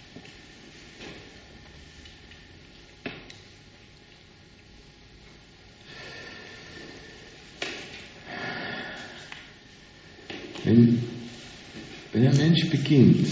Wenn ein Mensch beginnt,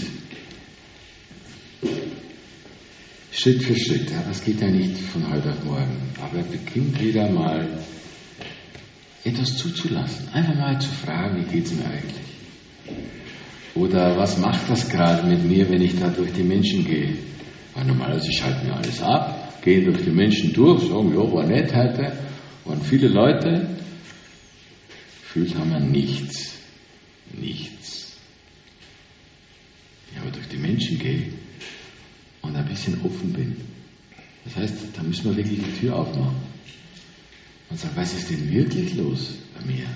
Schritt für Schritt, ja, das geht ja nicht von heute auf morgen, aber er beginnt wieder mal etwas zuzulassen, einfach mal zu fragen, wie geht es mir eigentlich? Oder was macht das gerade mit mir, wenn ich da durch die Menschen gehe? Weil normalerweise schalten wir alles ab, gehen durch die Menschen durch, sagen, ja, war nett heute, waren viele Leute, gefühlt haben wir nichts. Nichts. Ja, aber durch die Menschen gehe und ein bisschen offen bin. Das heißt, da müssen wir wirklich die Tür aufmachen und sagen, was ist denn wirklich los bei mir?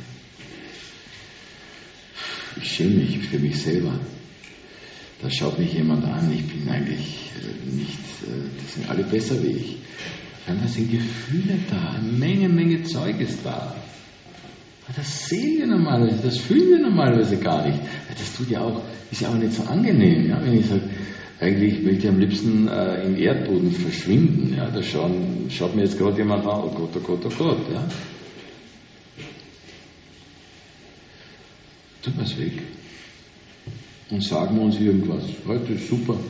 Ich schäme mich für mich selber. Da schaut mich jemand an, ich bin eigentlich nicht, die sind alle besser wie ich. Dann sind Gefühle da, eine Menge Zeug ist da. Das sehen wir normalerweise, das fühlen wir normalerweise gar nicht. Das tut ja auch, ist ja auch nicht so angenehm, ja? Wenn ich sage, eigentlich möchte ich am liebsten im Erdboden verschwinden. Ja? Da schaut mir jetzt gerade jemand an, oh Gott, oh Gott, oh Gott. Ja? Tun wir es weg. Und sagen wir uns irgendwas. Heute ist super.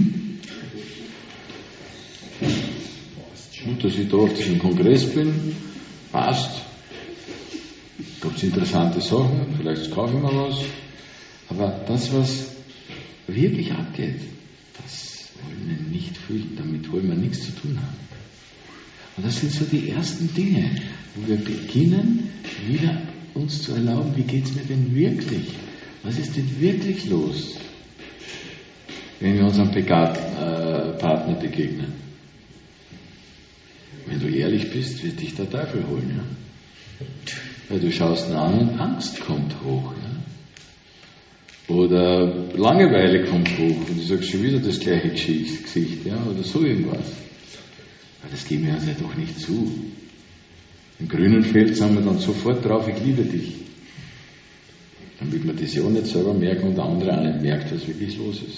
Gut, dass ich da auf diesem Kongress bin. Passt. Gibt es interessante Sachen, vielleicht kaufe ich mal was. Aber das, was wirklich abgeht, das wollen wir nicht fühlen, damit wollen wir nichts zu tun haben. Und das sind so die ersten Dinge, wo wir beginnen, wieder uns zu erlauben, wie geht es mir denn wirklich? Was ist denn wirklich los? wenn wir unserem Partner begegnen. Wenn du ehrlich bist, wird dich der Teufel holen. Ja? Weil du schaust ihn an und Angst kommt hoch. Ja? Oder Langeweile kommt hoch und du sagst schon wieder das gleiche Gesicht, ja? Oder so irgendwas. Aber das geben wir uns ja doch nicht zu. Im grünen Feld sagen wir dann sofort drauf, ich liebe dich. Damit man das ja auch nicht selber merken und der andere auch nicht merkt, was wirklich los ist.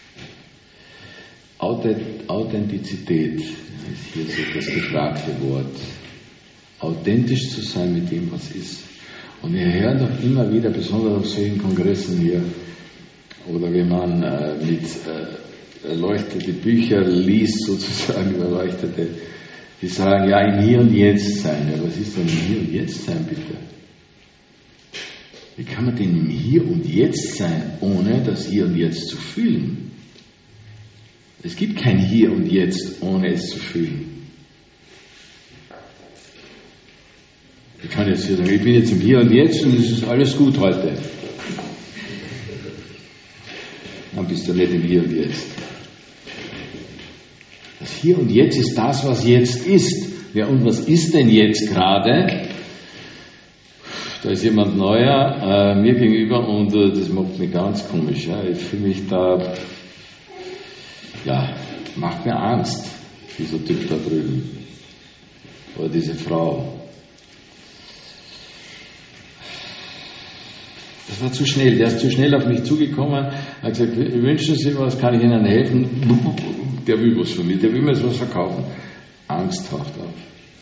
Authentizität ist hier so das gefragte Wort. Authentisch zu sein mit dem, was ist. Und wir hören doch immer wieder, besonders auf solchen Kongressen hier, oder wenn man mit erleuchtete Bücher liest, sozusagen erleuchtete, die sagen, ja, im Hier und Jetzt sein. Ja, was ist denn im Hier und Jetzt sein, bitte? Wie kann man denn im Hier und Jetzt sein, ohne das Hier und Jetzt zu fühlen? Es gibt kein Hier und Jetzt, ohne es zu fühlen. Ich kann jetzt hier sagen, ich bin jetzt im Hier und Jetzt und es ist alles gut heute. Dann bist du nicht im Hier und Jetzt. Das Hier und Jetzt ist das, was jetzt ist. Ja, und was ist denn jetzt gerade? Da ist jemand neuer mir gegenüber und das macht mich ganz komisch. Ja. Ich fühle mich da, ja, macht mir Angst, dieser Typ da drüben. Oder diese Frau. Das war zu schnell, der ist zu schnell auf mich zugekommen, hat gesagt, wünschen Sie was, kann ich Ihnen helfen? Der will was von mir, der will mir was verkaufen. Angst taucht auf.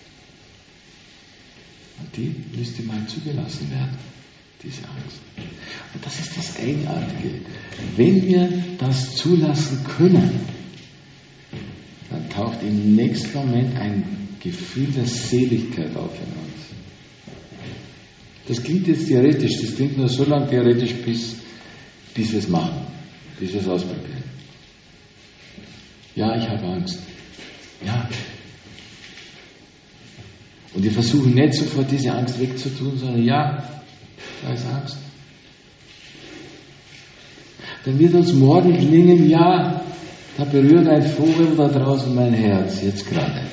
Und die müsste mal zugelassen werden, diese Angst. Und das ist das Eigenartige. Wenn wir das zulassen können, dann taucht im nächsten Moment ein Gefühl der Seligkeit auf in uns. Das klingt jetzt theoretisch, das klingt nur so lange theoretisch, bis wir es machen, bis wir es ausprobieren. Ja, ich habe Angst. Ja. Und wir versuchen nicht sofort diese Angst wegzutun, sondern ja, da ist Angst. Dann wird uns morgen gelingen, ja, da berührt ein Vogel da draußen mein Herz, jetzt gerade.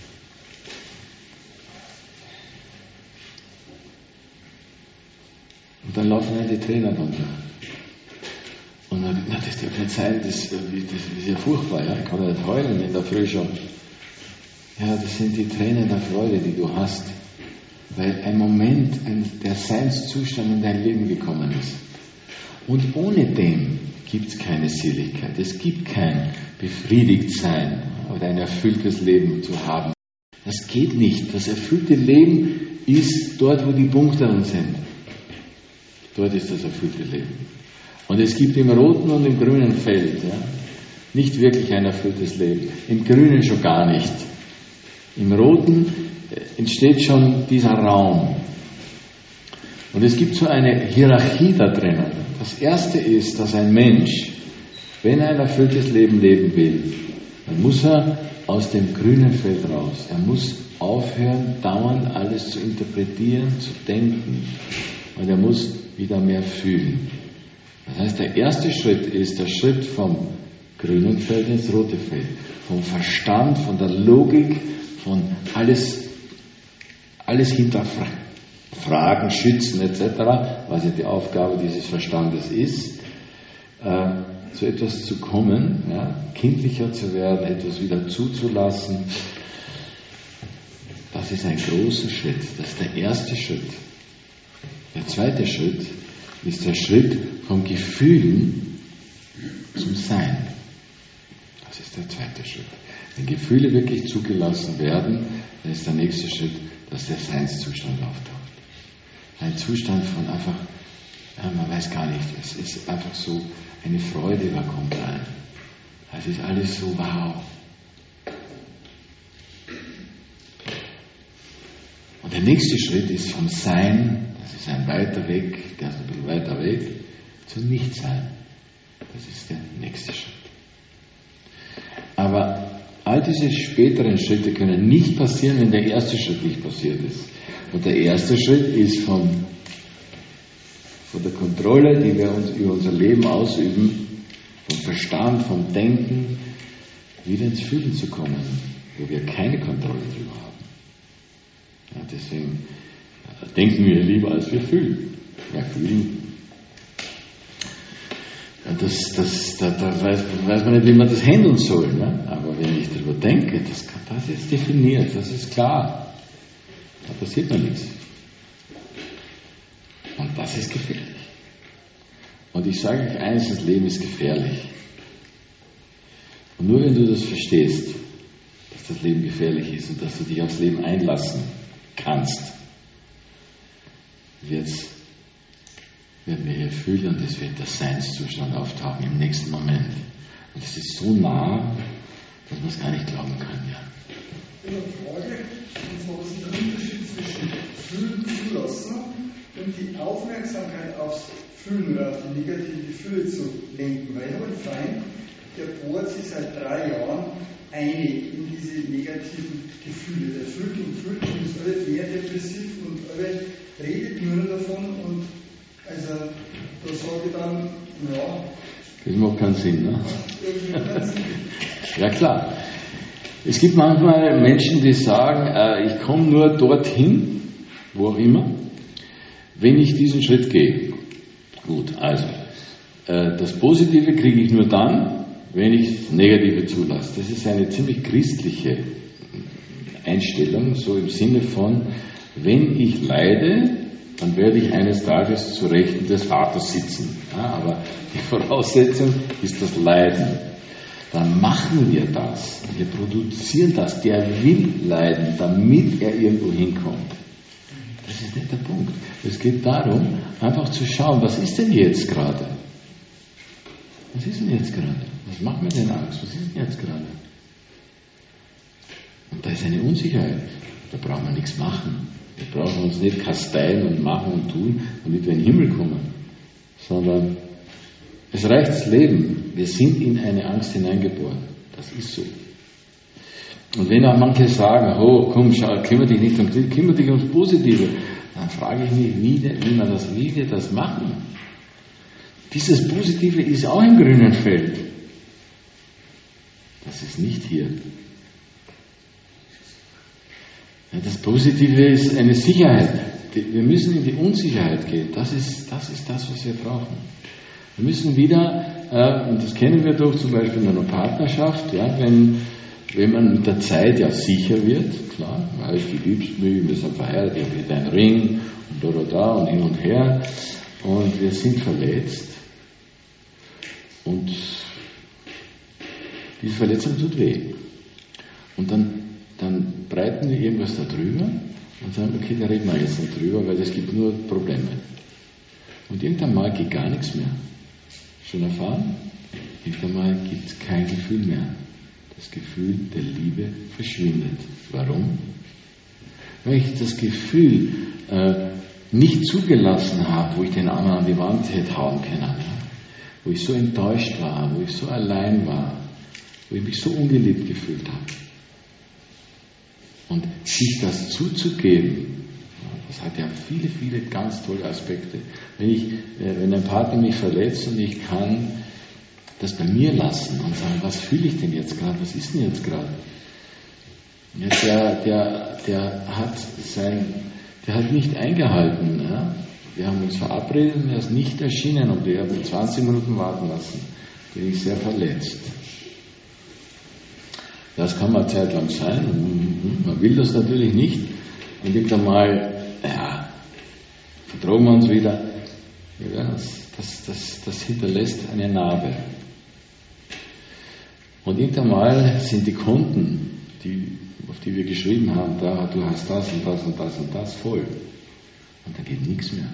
Und dann laufen einem die Tränen runter. Und dann, das darf nicht sein, das ist ja furchtbar, ja? Ich kann ja nicht heulen in der Früh schon. Ja, das sind die Tränen der Freude, die du hast, weil ein Moment, der Seinszustand in dein Leben gekommen ist. Und ohne dem gibt es keine Seligkeit. Es gibt kein Befriedigtsein oder ein erfülltes Leben zu haben. Das geht nicht. Das erfüllte Leben ist dort, wo die Punkte sind. Dort ist das erfüllte Leben. Und es gibt im roten und im grünen Feld nicht wirklich ein erfülltes Leben. Im grünen schon gar nicht. Im roten entsteht schon dieser Raum. Und es gibt so eine Hierarchie da drinnen. Das erste ist, dass ein Mensch, wenn er ein erfülltes Leben leben will, dann muss er aus dem grünen Feld raus. Er muss aufhören, dauernd alles zu interpretieren, zu denken. Und er muss wieder mehr fühlen. Das heißt, der erste Schritt ist der Schritt vom grünen Feld ins rote Feld. Vom Verstand, von der Logik, von alles hinterfragen, schützen etc., was ja die Aufgabe dieses Verstandes ist, zu etwas zu kommen, kindlicher zu werden, etwas wieder zuzulassen. Das ist ein großer Schritt. Das ist der erste Schritt. Der zweite Schritt ist der Schritt vom Gefühlen zum Sein. Das ist der zweite Schritt. Wenn Gefühle wirklich zugelassen werden, dann ist der nächste Schritt, dass der Seinszustand auftaucht. Ein Zustand von einfach, man weiß gar nicht, es ist einfach so, eine Freude überkommt einen. Es ist alles so wow. Und der nächste Schritt ist vom Sein, das ist ein weiter Weg, der ist ein bisschen weiter weg, zum Nichtsein. Das ist der nächste Schritt. Aber all diese späteren Schritte können nicht passieren, wenn der erste Schritt nicht passiert ist. Und der erste Schritt ist von der Kontrolle, die wir uns über unser Leben ausüben, vom Verstand, vom Denken, wieder ins Fühlen zu kommen, wo wir keine Kontrolle drüber haben. Ja, deswegen denken wir lieber, als wir fühlen. Ja, fühlen. Ja, da weiß man nicht, wie man das handeln soll. Ne? Aber wenn ich darüber denke, das ist definiert, das ist klar. Da passiert mir nichts. Und das ist gefährlich. Und ich sage euch eines, das Leben ist gefährlich. Und nur wenn du das verstehst, dass das Leben gefährlich ist und dass du dich aufs Leben einlassen kannst, werden wir hier fühlen und es wird der Seinszustand auftauchen im nächsten Moment. Und es ist so nah, dass man es gar nicht glauben kann. Ja. Eine Frage, und zwar was ist der Unterschied zwischen Fühlen zulassen und die Aufmerksamkeit aufs Fühlen oder auf die negativen Gefühle zu lenken? Weil ich habe einen Freund, der bohrt sich seit 3 Jahren ein in diese negativen Gefühle. Der fühlt und ist alles mehr depressiv und alles redet nur davon und also da sage ich dann, ja. Das macht keinen Sinn, ne? Ja klar. Es gibt manchmal Menschen, die sagen, ich komme nur dorthin, wo auch immer, wenn ich diesen Schritt gehe. Gut, also, das Positive kriege ich nur dann, wenn ich das Negative zulasse. Das ist eine ziemlich christliche Einstellung, so im Sinne von, wenn ich leide, dann werde ich eines Tages zu Rechten des Vaters sitzen. Ja, aber die Voraussetzung ist das Leiden. Dann machen wir das. Wir produzieren das. Der will leiden, damit er irgendwo hinkommt. Das ist nicht der Punkt. Es geht darum, einfach zu schauen, was ist denn jetzt gerade? Was ist denn jetzt gerade? Was macht mir denn Angst? Was ist denn jetzt gerade? Und da ist eine Unsicherheit. Da brauchen wir nichts machen. Wir brauchen uns nicht kasteien und machen und tun, damit wir in den Himmel kommen. Sondern es reicht das Leben. Wir sind in eine Angst hineingeboren. Das ist so. Und wenn auch manche sagen, oh komm, schau, kümmere dich nicht ums Glück, kümmere dich ums Positive, dann frage ich mich, wie wir das machen. Dieses Positive ist auch im grünen Feld. Das ist nicht hier. Das Positive ist eine Sicherheit. Wir müssen in die Unsicherheit gehen. Das ist das, was wir brauchen. Wir müssen wieder, und das kennen wir doch zum Beispiel in einer Partnerschaft, ja, wenn man mit der Zeit ja sicher wird, klar, weißt, du liebst mich, wir sind verheiratet, ich habe hier deinen Ring und da und hin und her und wir sind verletzt und diese Verletzung tut weh. Und dann breiten wir irgendwas da drüber und sagen, okay, da reden wir jetzt nicht drüber, weil es gibt nur Probleme. Und irgendwann mal geht gar nichts mehr. Schon erfahren? Irgendwann mal gibt es kein Gefühl mehr. Das Gefühl der Liebe verschwindet. Warum? Weil ich das Gefühl nicht zugelassen habe, wo ich den anderen an die Wand hätte hauen können. Ja? Wo ich so enttäuscht war, wo ich so allein war, wo ich mich so ungeliebt gefühlt habe. Und sich das zuzugeben, das hat ja viele, viele ganz tolle Aspekte. Wenn ein Partner mich verletzt und ich kann das bei mir lassen und sagen, was fühle ich denn jetzt gerade, was ist denn jetzt gerade? Ja, der hat nicht eingehalten. Ja? Wir haben uns verabredet und er ist nicht erschienen und wir haben 20 Minuten warten lassen. Bin ich sehr verletzt. Das kann mal eine Zeit lang sein. Man will das natürlich nicht. Und irgendwann mal, vertrauen wir uns wieder. Ja, das hinterlässt eine Narbe. Und irgendwann mal sind die Konten, auf die wir geschrieben haben, da, du hast das und das und das und das voll. Und da geht nichts mehr.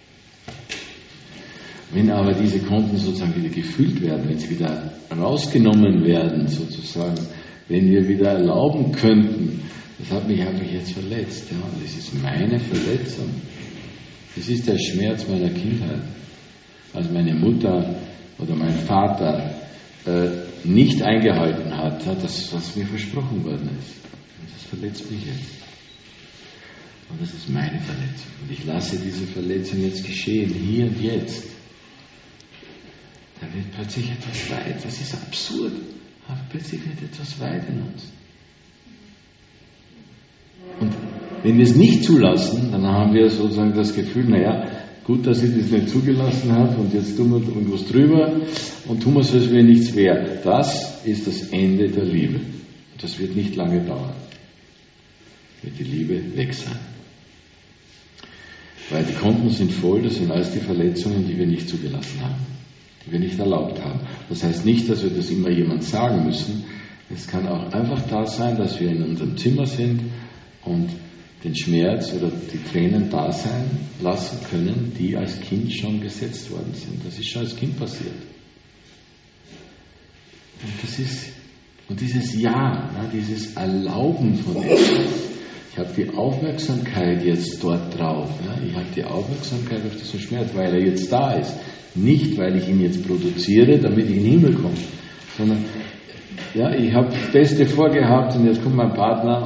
Wenn aber diese Konten sozusagen wieder gefüllt werden, wenn sie wieder rausgenommen werden, sozusagen, wenn wir wieder erlauben könnten, das hat mich jetzt verletzt, ja, das ist meine Verletzung. Das ist der Schmerz meiner Kindheit. Als meine Mutter oder mein Vater nicht eingehalten hat, das, was mir versprochen worden ist. Und das verletzt mich jetzt. Und das ist meine Verletzung. Und ich lasse diese Verletzung jetzt geschehen, hier und jetzt. Der Da wird plötzlich etwas weit. Das ist absurd. Aber plötzlich wird etwas weit in uns. Und wenn wir es nicht zulassen, dann haben wir sozusagen das Gefühl, naja, gut, dass ich das nicht zugelassen habe und jetzt tun wir irgendwas drüber und tun wir so, als wäre nichts wert. Das ist das Ende der Liebe. Und das wird nicht lange dauern. Wird die Liebe weg sein. Weil die Konten sind voll, das sind alles die Verletzungen, die wir nicht zugelassen haben, die wir nicht erlaubt haben. Das heißt nicht, dass wir das immer jemand sagen müssen. Es kann auch einfach da sein, dass wir in unserem Zimmer sind und den Schmerz oder die Tränen da sein lassen können, die als Kind schon gesetzt worden sind. Das ist schon als Kind passiert. Und dieses Ja, dieses Erlauben von etwas. Ich habe die Aufmerksamkeit jetzt dort drauf. Ich habe die Aufmerksamkeit auf diesen Schmerz, weil er jetzt da ist. Nicht, weil ich ihn jetzt produziere, damit ich in den Himmel komme, sondern ich habe das Beste vorgehabt und jetzt kommt mein Partner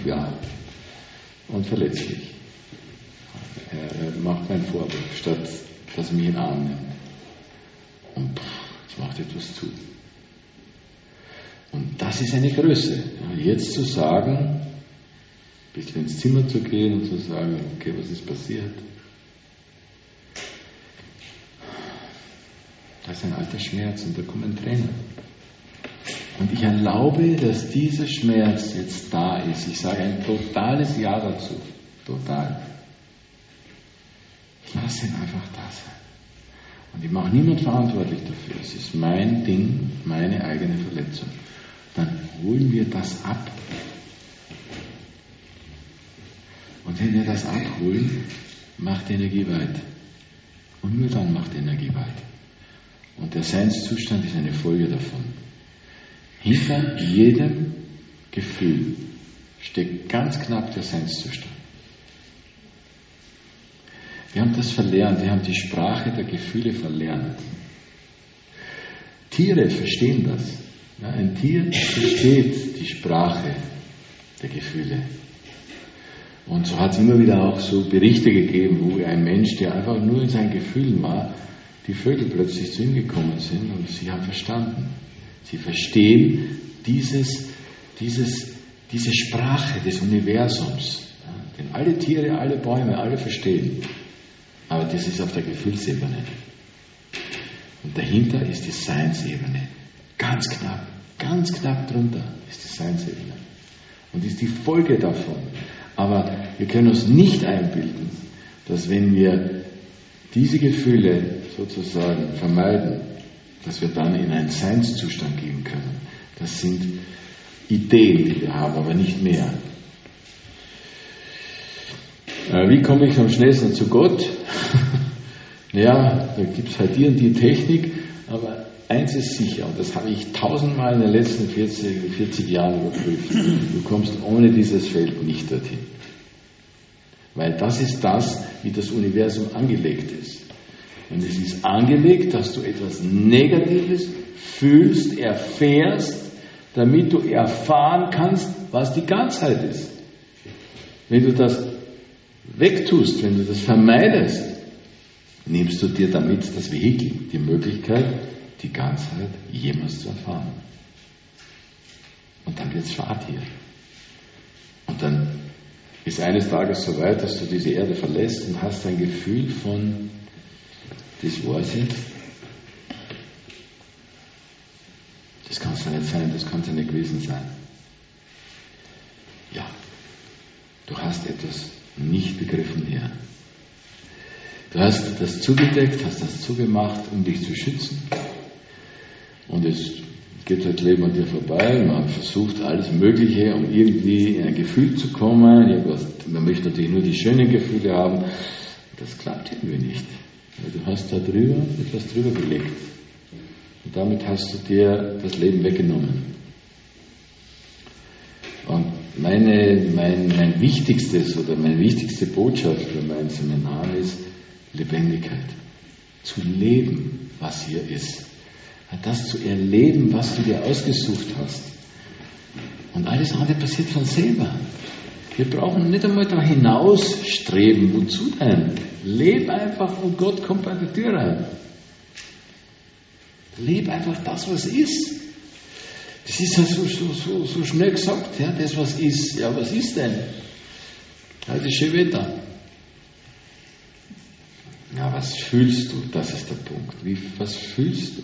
und verletzt mich. Er macht meinen Vorwurf, statt dass er mich in den Arm nimmt. Und es macht etwas zu. Und das ist eine Größe. Jetzt zu sagen, ein bisschen ins Zimmer zu gehen und zu sagen, okay, was ist passiert? Das ist ein alter Schmerz und da kommen Tränen. Und ich erlaube, dass dieser Schmerz jetzt da ist. Ich sage ein totales Ja dazu. Total. Ich lasse ihn einfach da sein. Und ich mache niemand verantwortlich dafür. Es ist mein Ding, meine eigene Verletzung. Dann holen wir das ab. Und wenn wir das abholen, macht die Energie weit. Und nur dann macht die Energie weit. Und der Seinszustand ist eine Folge davon. Hinter jedem Gefühl steckt ganz knapp der Seinszustand. Wir haben das verlernt, wir haben die Sprache der Gefühle verlernt. Tiere verstehen das. Ja, ein Tier versteht die Sprache der Gefühle. Und so hat es immer wieder auch so Berichte gegeben, wo ein Mensch, der einfach nur in seinen Gefühlen war, die Vögel plötzlich zu ihm gekommen sind und sie haben verstanden. Sie verstehen diese Sprache des Universums, den alle Tiere, alle Bäume, alle verstehen. Aber das ist auf der Gefühlsebene. Und dahinter ist die Seinsebene. Ganz knapp drunter ist die Seinsebene. Und ist die Folge davon. Aber wir können uns nicht einbilden, dass wenn wir diese Gefühle sozusagen vermeiden, dass wir dann in einen Seinszustand gehen können. Das sind Ideen, die wir haben, aber nicht mehr. Wie komme ich am schnellsten zu Gott? Ja, da gibt es halt die und die Technik, aber eins ist sicher, und das habe ich 1000-mal in den letzten 40 Jahren überprüft, du kommst ohne dieses Feld nicht dorthin. Weil das ist das, wie das Universum angelegt ist. Und es ist angelegt, dass du etwas Negatives fühlst, erfährst, damit du erfahren kannst, was die Ganzheit ist. Wenn du das wegtust, wenn du das vermeidest, nimmst du dir damit das Vehikel, die Möglichkeit, die Ganzheit jemals zu erfahren. Und dann wird es schad hier. Und dann ist eines Tages so weit, dass du diese Erde verlässt und hast ein Gefühl von, das war's jetzt. Das kann es ja nicht sein, das kann es ja nicht gewesen sein. Ja, du hast etwas nicht begriffen hier. Du hast das zugedeckt, hast das zugemacht, um dich zu schützen. Und es geht das Leben an dir vorbei. Man versucht alles Mögliche, um irgendwie in ein Gefühl zu kommen. Man möchte natürlich nur die schönen Gefühle haben. Das klappt irgendwie nicht. Weil du hast da drüber etwas drüber gelegt. Und damit hast du dir das Leben weggenommen. Und mein wichtigstes oder meine wichtigste Botschaft für mein Seminar ist Lebendigkeit. Zu leben, was hier ist. Das zu erleben, was du dir ausgesucht hast. Und alles andere passiert von selber. Wir brauchen nicht einmal da hinaus streben. Wozu denn? Leb einfach und Gott kommt bei der Tür rein. Lebe einfach das, was ist. Das ist ja so schnell gesagt, ja, das, was ist. Ja, was ist denn? Heute ist schön Wetter. Ja, was fühlst du? Das ist der Punkt. Was fühlst du?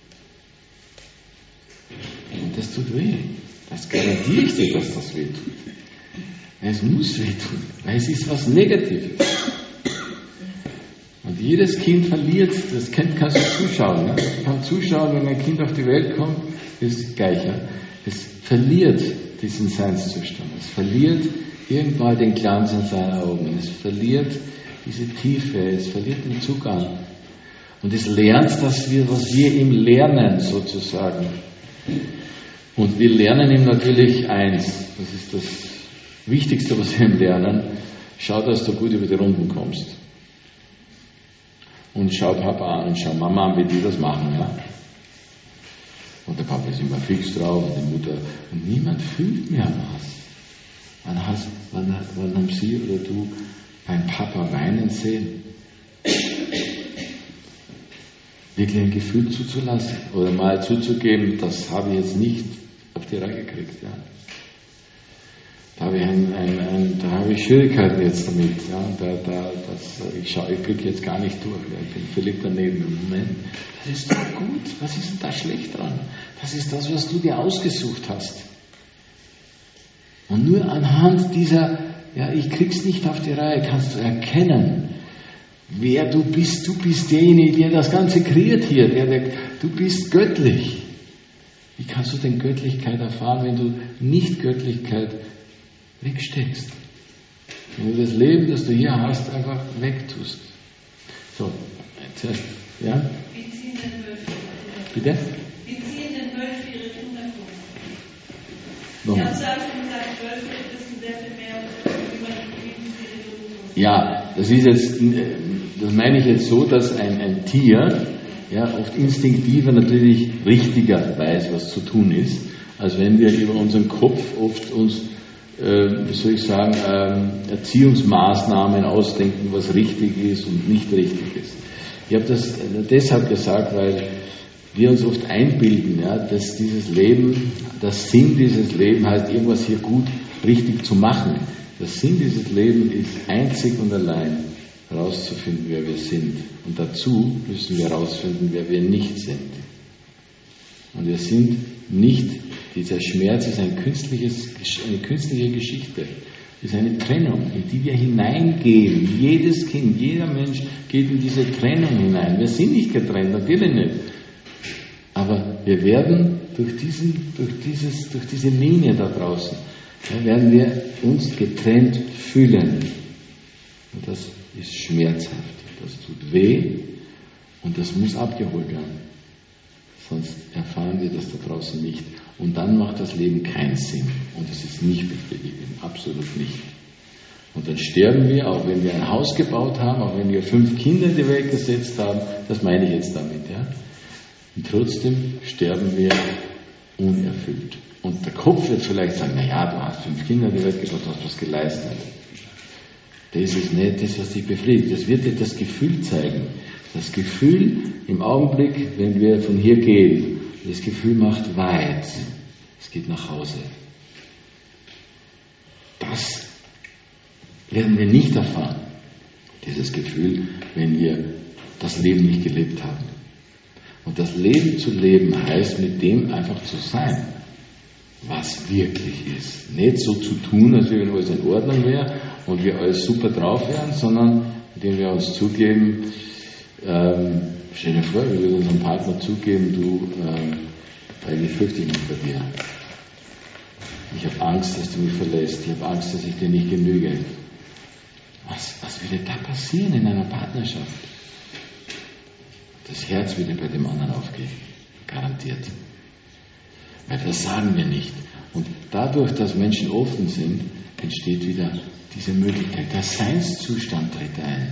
Und das tut weh. Das garantiere ich dir, dass das weh tut. Es muss weh tun, weil es ist was Negatives. Und jedes Kind verliert, das Kind kannst du zuschauen. Ne? Du kannst zuschauen, wenn ein Kind auf die Welt kommt, ist gleich. Ja? Es verliert diesen Seinszustand. Es verliert irgendwann den Glanz in seinen Augen. Es verliert diese Tiefe, es verliert den Zugang. Und es lernt, was wir ihm lernen, sozusagen. Und wir lernen ihm natürlich eins, das ist das Wichtigste, was wir ihm lernen: schau, dass du gut über die Runden kommst. Und schau Papa an und schau Mama an, wie die das machen. Ja? Und der Papa ist immer fix drauf und die Mutter. Und niemand fühlt mehr was. Wann haben Sie oder du beim Papa weinen sehen? Wirklich ein Gefühl zuzulassen oder mal zuzugeben, das habe ich jetzt nicht auf die Reihe gekriegt. Ja. Da habe ich Schwierigkeiten jetzt damit. Ja. Ich kriege jetzt gar nicht durch. Ja. Ich bin völlig daneben im Moment. Das ist doch gut. Was ist denn da schlecht dran? Das ist das, was du dir ausgesucht hast. Und nur anhand dieser, ich krieg's nicht auf die Reihe, kannst du erkennen, wer du bist. Du bist derjenige, der das Ganze kreiert hier. Du bist göttlich. Wie kannst du denn Göttlichkeit erfahren, wenn du nicht Göttlichkeit wegsteckst? Wenn du das Leben, das du hier hast, einfach wegtust. So, zuerst, ja? Wie ziehen denn Wölfe? Bitte? Wie ziehen denn Wölfe ihre Kinder vor? Nochmal. Ich habe zuerst gesagt, Wölfe wissen sehr viel mehr über die Berufung. Ja, das meine ich jetzt so, dass ein Tier oft instinktiver natürlich richtiger weiß, was zu tun ist, als wenn wir über unseren Kopf oft uns, Erziehungsmaßnahmen ausdenken, was richtig ist und nicht richtig ist. Ich habe das deshalb gesagt, weil wir uns oft einbilden, dass dieses Leben, der Sinn dieses Lebens heißt, irgendwas hier gut, richtig zu machen. Der Sinn dieses Lebens ist einzig und allein herauszufinden, wer wir sind. Und dazu müssen wir herausfinden, wer wir nicht sind. Und wir sind nicht, dieser Schmerz ist eine künstliche Geschichte. Es ist eine Trennung, in die wir hineingehen. Jedes Kind, jeder Mensch geht in diese Trennung hinein. Wir sind nicht getrennt, natürlich nicht. Aber wir werden durch diese Linie da draußen, werden wir uns getrennt fühlen. Und das ist schmerzhaft, das tut weh und das muss abgeholt werden. Sonst erfahren wir das da draußen nicht. Und dann macht das Leben keinen Sinn. Und es ist nicht befriedigend, absolut nicht. Und dann sterben wir, auch wenn wir ein Haus gebaut haben, auch wenn wir 5 Kinder in die Welt gesetzt haben, das meine ich jetzt damit. Ja? Und trotzdem sterben wir unerfüllt. Und der Kopf wird vielleicht sagen, naja, du hast 5 Kinder in die Welt gebracht, du hast was geleistet. Das ist nicht das, was dich befriedigt. Das wird dir das Gefühl zeigen. Das Gefühl im Augenblick, wenn wir von hier gehen, das Gefühl macht weit. Es geht nach Hause. Das werden wir nicht erfahren, dieses Gefühl, wenn wir das Leben nicht gelebt haben. Und das Leben zu leben heißt, mit dem einfach zu sein, was wirklich ist. Nicht so zu tun, als wenn alles in Ordnung wäre und wir alles super drauf wären, sondern indem wir uns zugeben, stell dir vor, wir würden unserem Partner zugeben, du, eigentlich fürchte ich mich vor dir. Ich habe Angst, dass du mich verlässt. Ich habe Angst, dass ich dir nicht genüge. Was würde da passieren in einer Partnerschaft? Das Herz würde bei dem anderen aufgehen. Garantiert. Weil das sagen wir nicht. Und dadurch, dass Menschen offen sind, entsteht wieder diese Möglichkeit. Der Seinszustand tritt ein.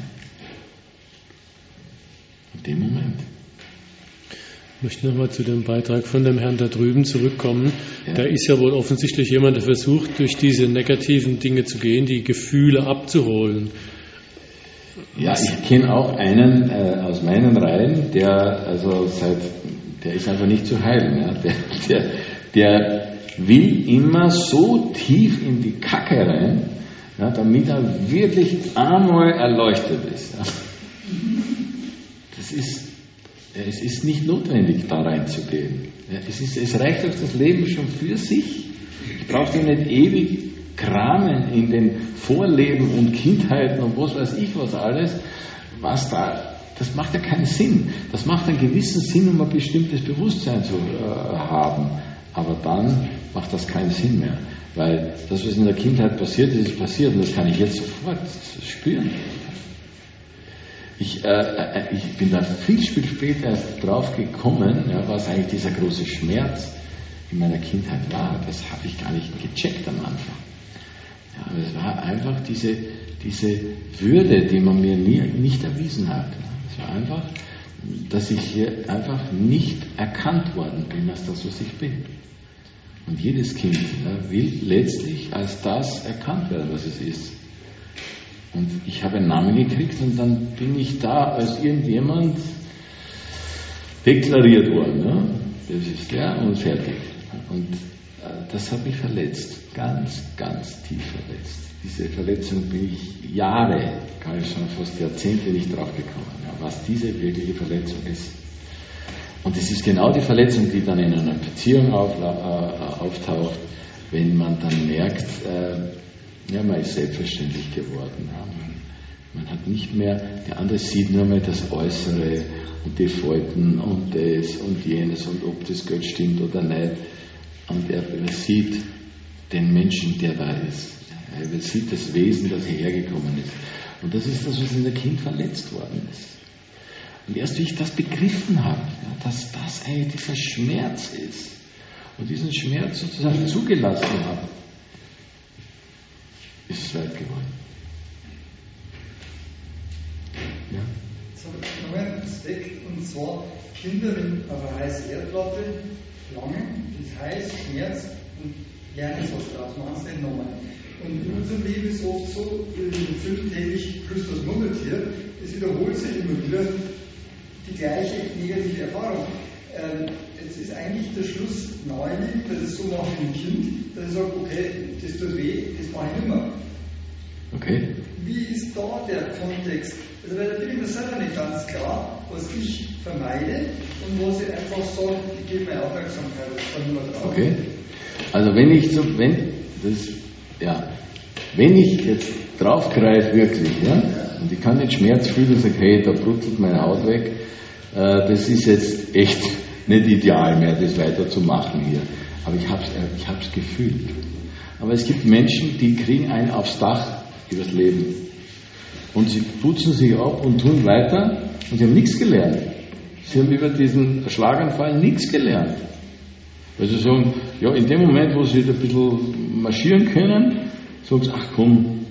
In dem Moment. Ich möchte nochmal zu dem Beitrag von dem Herrn da drüben zurückkommen. Ja. Da ist ja wohl offensichtlich jemand, der versucht, durch diese negativen Dinge zu gehen, die Gefühle abzuholen. Ja, ich kenne auch einen aus meinen Reihen, der also seit Der ist einfach nicht zu heilen. Ja? Der will immer so tief in die Kacke rein, ja, damit er wirklich einmal erleuchtet ist. Ja? Es ist nicht notwendig, da reinzugehen. Ja? Es reicht doch das Leben schon für sich. Ich brauche doch nicht ewig kramen in den Vorleben und Kindheiten und was weiß ich was alles, das macht ja keinen Sinn. Das macht einen gewissen Sinn, um ein bestimmtes Bewusstsein zu haben. Aber dann macht das keinen Sinn mehr. Weil das, was in der Kindheit passiert ist, ist passiert und das kann ich jetzt sofort spüren. Ich bin da viel später erst drauf gekommen, ja, was eigentlich dieser große Schmerz in meiner Kindheit war. Das habe ich gar nicht gecheckt am Anfang. Ja, es war einfach diese Würde, die man mir nicht erwiesen hat. Es war einfach, dass ich hier einfach nicht erkannt worden bin als das, was ich bin. Und jedes Kind will letztlich als das erkannt werden, was es ist. Und ich habe einen Namen gekriegt und dann bin ich da als irgendjemand deklariert worden. Ja? Das ist der und fertig. Und das hat mich verletzt, ganz, ganz tief verletzt. Diese Verletzung bin ich Jahre, kann ich schon fast Jahrzehnte nicht drauf gekommen, ja, was diese wirkliche Verletzung ist. Und es ist genau die Verletzung, die dann in einer Beziehung auftaucht, wenn man dann merkt, man ist selbstverständlich geworden. Ja. Man hat nicht mehr, der andere sieht nur mehr das Äußere und die Falten und das und jenes und ob das Geld stimmt oder nicht. Und er sieht den Menschen, der da ist. Er sieht das Wesen, das hierher gekommen ist. Und das ist das, was in der Kind verletzt worden ist. Und erst wie ich das begriffen habe, ja, dass das eigentlich dieser Schmerz ist und diesen Schmerz sozusagen zugelassen habe, ist es weit geworden. Ja? Jetzt habe ich noch einen Aspekt, und zwar Kinder mit einer heißen Erdplatte langen, das heißt Schmerz und lernen was draus, machen es nicht nochmal. Und in unserem Leben ist es oft so, im Film täglich plus das Murmeltier, es wiederholt sich immer wieder die gleiche negative Erfahrung. Jetzt ist eigentlich der Schluss naheliegend, dass ich so mache wie ein Kind, dass ich sage, okay, das tut weh, das mache ich nicht mehr. Okay. Wie ist da der Kontext? Also, weil da bin ich mir selber nicht ganz klar, was ich vermeide und was ich einfach sage, ich gebe meine Aufmerksamkeit nur drauf. Okay. Also wenn ich jetzt draufgreife wirklich, ja, und ich kann den Schmerz fühlen und sage, hey, da brutzelt meine Haut weg, das ist jetzt echt nicht ideal mehr, das weiterzumachen hier. Aber ich hab's gefühlt. Aber es gibt Menschen, die kriegen einen aufs Dach übers Leben. Und sie putzen sich ab und tun weiter und sie haben nichts gelernt. Sie haben über diesen Schlaganfall nichts gelernt. Weil sie sagen, ja, in dem Moment, wo sie ein bisschen marschieren können, sagen sie, ach komm.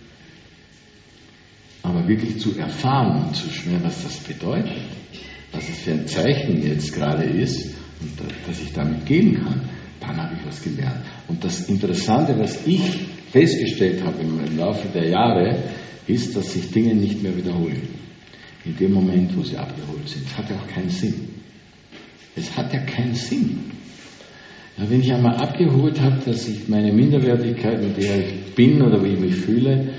Aber wirklich zu erfahren und zu spüren, was das bedeutet, was es für ein Zeichen jetzt gerade ist und dass ich damit gehen kann, dann habe ich was gelernt. Und das Interessante, was ich festgestellt habe im Laufe der Jahre, ist, dass sich Dinge nicht mehr wiederholen. In dem Moment, wo sie abgeholt sind. Es hat ja auch keinen Sinn. Es hat ja keinen Sinn. Ja, wenn ich einmal abgeholt habe, dass ich meine Minderwertigkeit, in der ich bin oder wie ich mich fühle,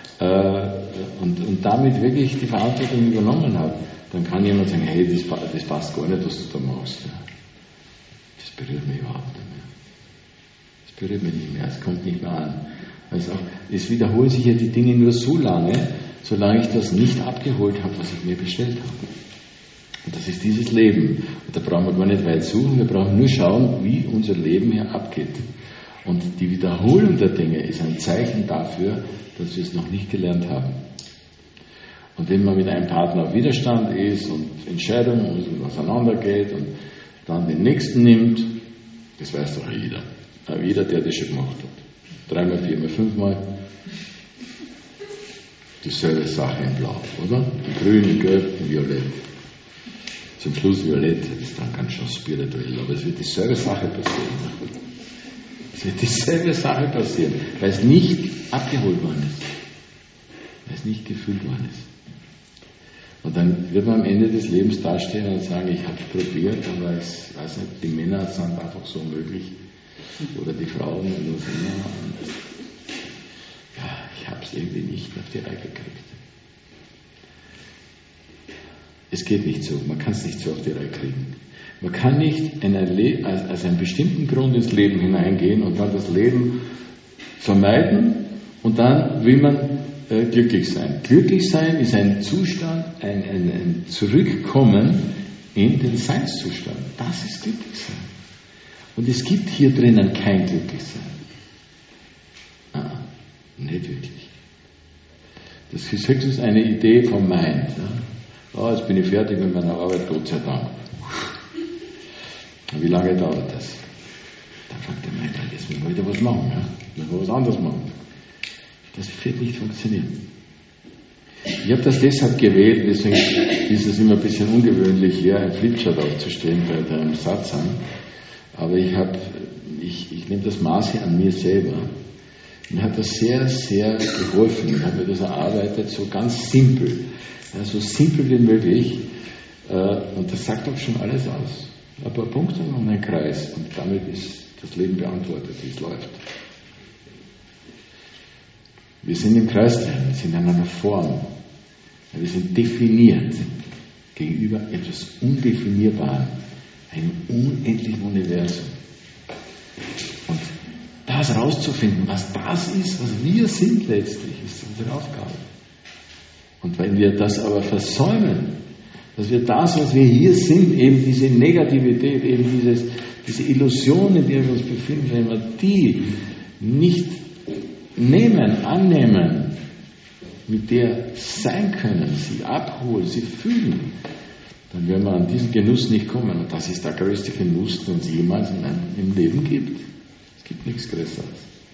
und damit wirklich die Verantwortung übernommen habe, dann kann jemand sagen, hey, das passt gar nicht, was du da machst. Ja. Das berührt mich überhaupt nicht mehr. Das berührt mich nicht mehr, es kommt nicht mehr an. Also es wiederholen sich ja die Dinge nur so lange, solange ich das nicht abgeholt habe, was ich mir bestellt habe. Und das ist dieses Leben. Und da brauchen wir gar nicht weit suchen, wir brauchen nur schauen, wie unser Leben hier abgeht. Und die Wiederholung der Dinge ist ein Zeichen dafür, dass wir es noch nicht gelernt haben. Und wenn man mit einem Partner auf Widerstand ist und Entscheidungen und auseinandergeht und dann den nächsten nimmt, das weiß doch jeder. Jeder, der das schon gemacht hat. 3-mal, 4-mal, 5-mal. Dieselbe Sache in Blau, oder? In Grün, in Gelb, in Violett. Zum Schluss Violett, das ist dann ganz schön spirituell, aber es wird dieselbe Sache passieren. Es wird dieselbe Sache passieren, weil es nicht abgeholt worden ist. Weil es nicht gefühlt worden ist. Und dann wird man am Ende des Lebens dastehen und sagen, ich habe es probiert, aber ich weiß nicht, die Männer sind einfach so möglich. Oder die Frauen und was immer. Und ja, ich habe es irgendwie nicht auf die Reihe gekriegt. Es geht nicht so, man kann es nicht so auf die Reihe kriegen. Man kann nicht als einen bestimmten Grund ins Leben hineingehen und dann das Leben vermeiden und dann will man glücklich sein. Glücklich sein ist ein Zustand, ein Zurückkommen in den Seinszustand. Das ist glücklich sein. Und es gibt hier drinnen kein Glücklichsein. Nicht wirklich. Das ist höchstens eine Idee vom Mind. Ja. Oh, jetzt bin ich fertig mit meiner Arbeit, Gott sei Dank. Und wie lange dauert das? Dann sagt der Mind, jetzt müssen wir wieder was machen. Ja. Müssen wir was anderes machen. Das wird nicht funktionieren. Ich habe das deshalb gewählt, deswegen ist es immer ein bisschen ungewöhnlich, hier ein Flipchart aufzustellen bei einem Satzang. Aber ich nehme das Maß hier an mir selber. Mir hat das sehr, sehr geholfen. Ich habe mir das erarbeitet, so ganz simpel. Ja, so simpel wie möglich. Und das sagt auch schon alles aus. Ein paar Punkte und ein Kreis. Und damit ist das Leben beantwortet, wie es läuft. Wir sind im Kreis drin, wir sind in einer Form. Wir sind definiert gegenüber etwas Undefinierbarem, einem unendlichen Universum. Und das rauszufinden, was das ist, was wir sind letztlich, ist unsere Aufgabe. Und wenn wir das aber versäumen, dass wir das, was wir hier sind, eben diese Negativität, eben diese Illusion, in der wir uns befinden, wenn wir die nicht nehmen, annehmen, mit der sein können, sie abholen, sie fühlen, dann werden wir an diesen Genuss nicht kommen. Und das ist der größte Genuss, den es jemals im Leben gibt. Es gibt nichts Größeres.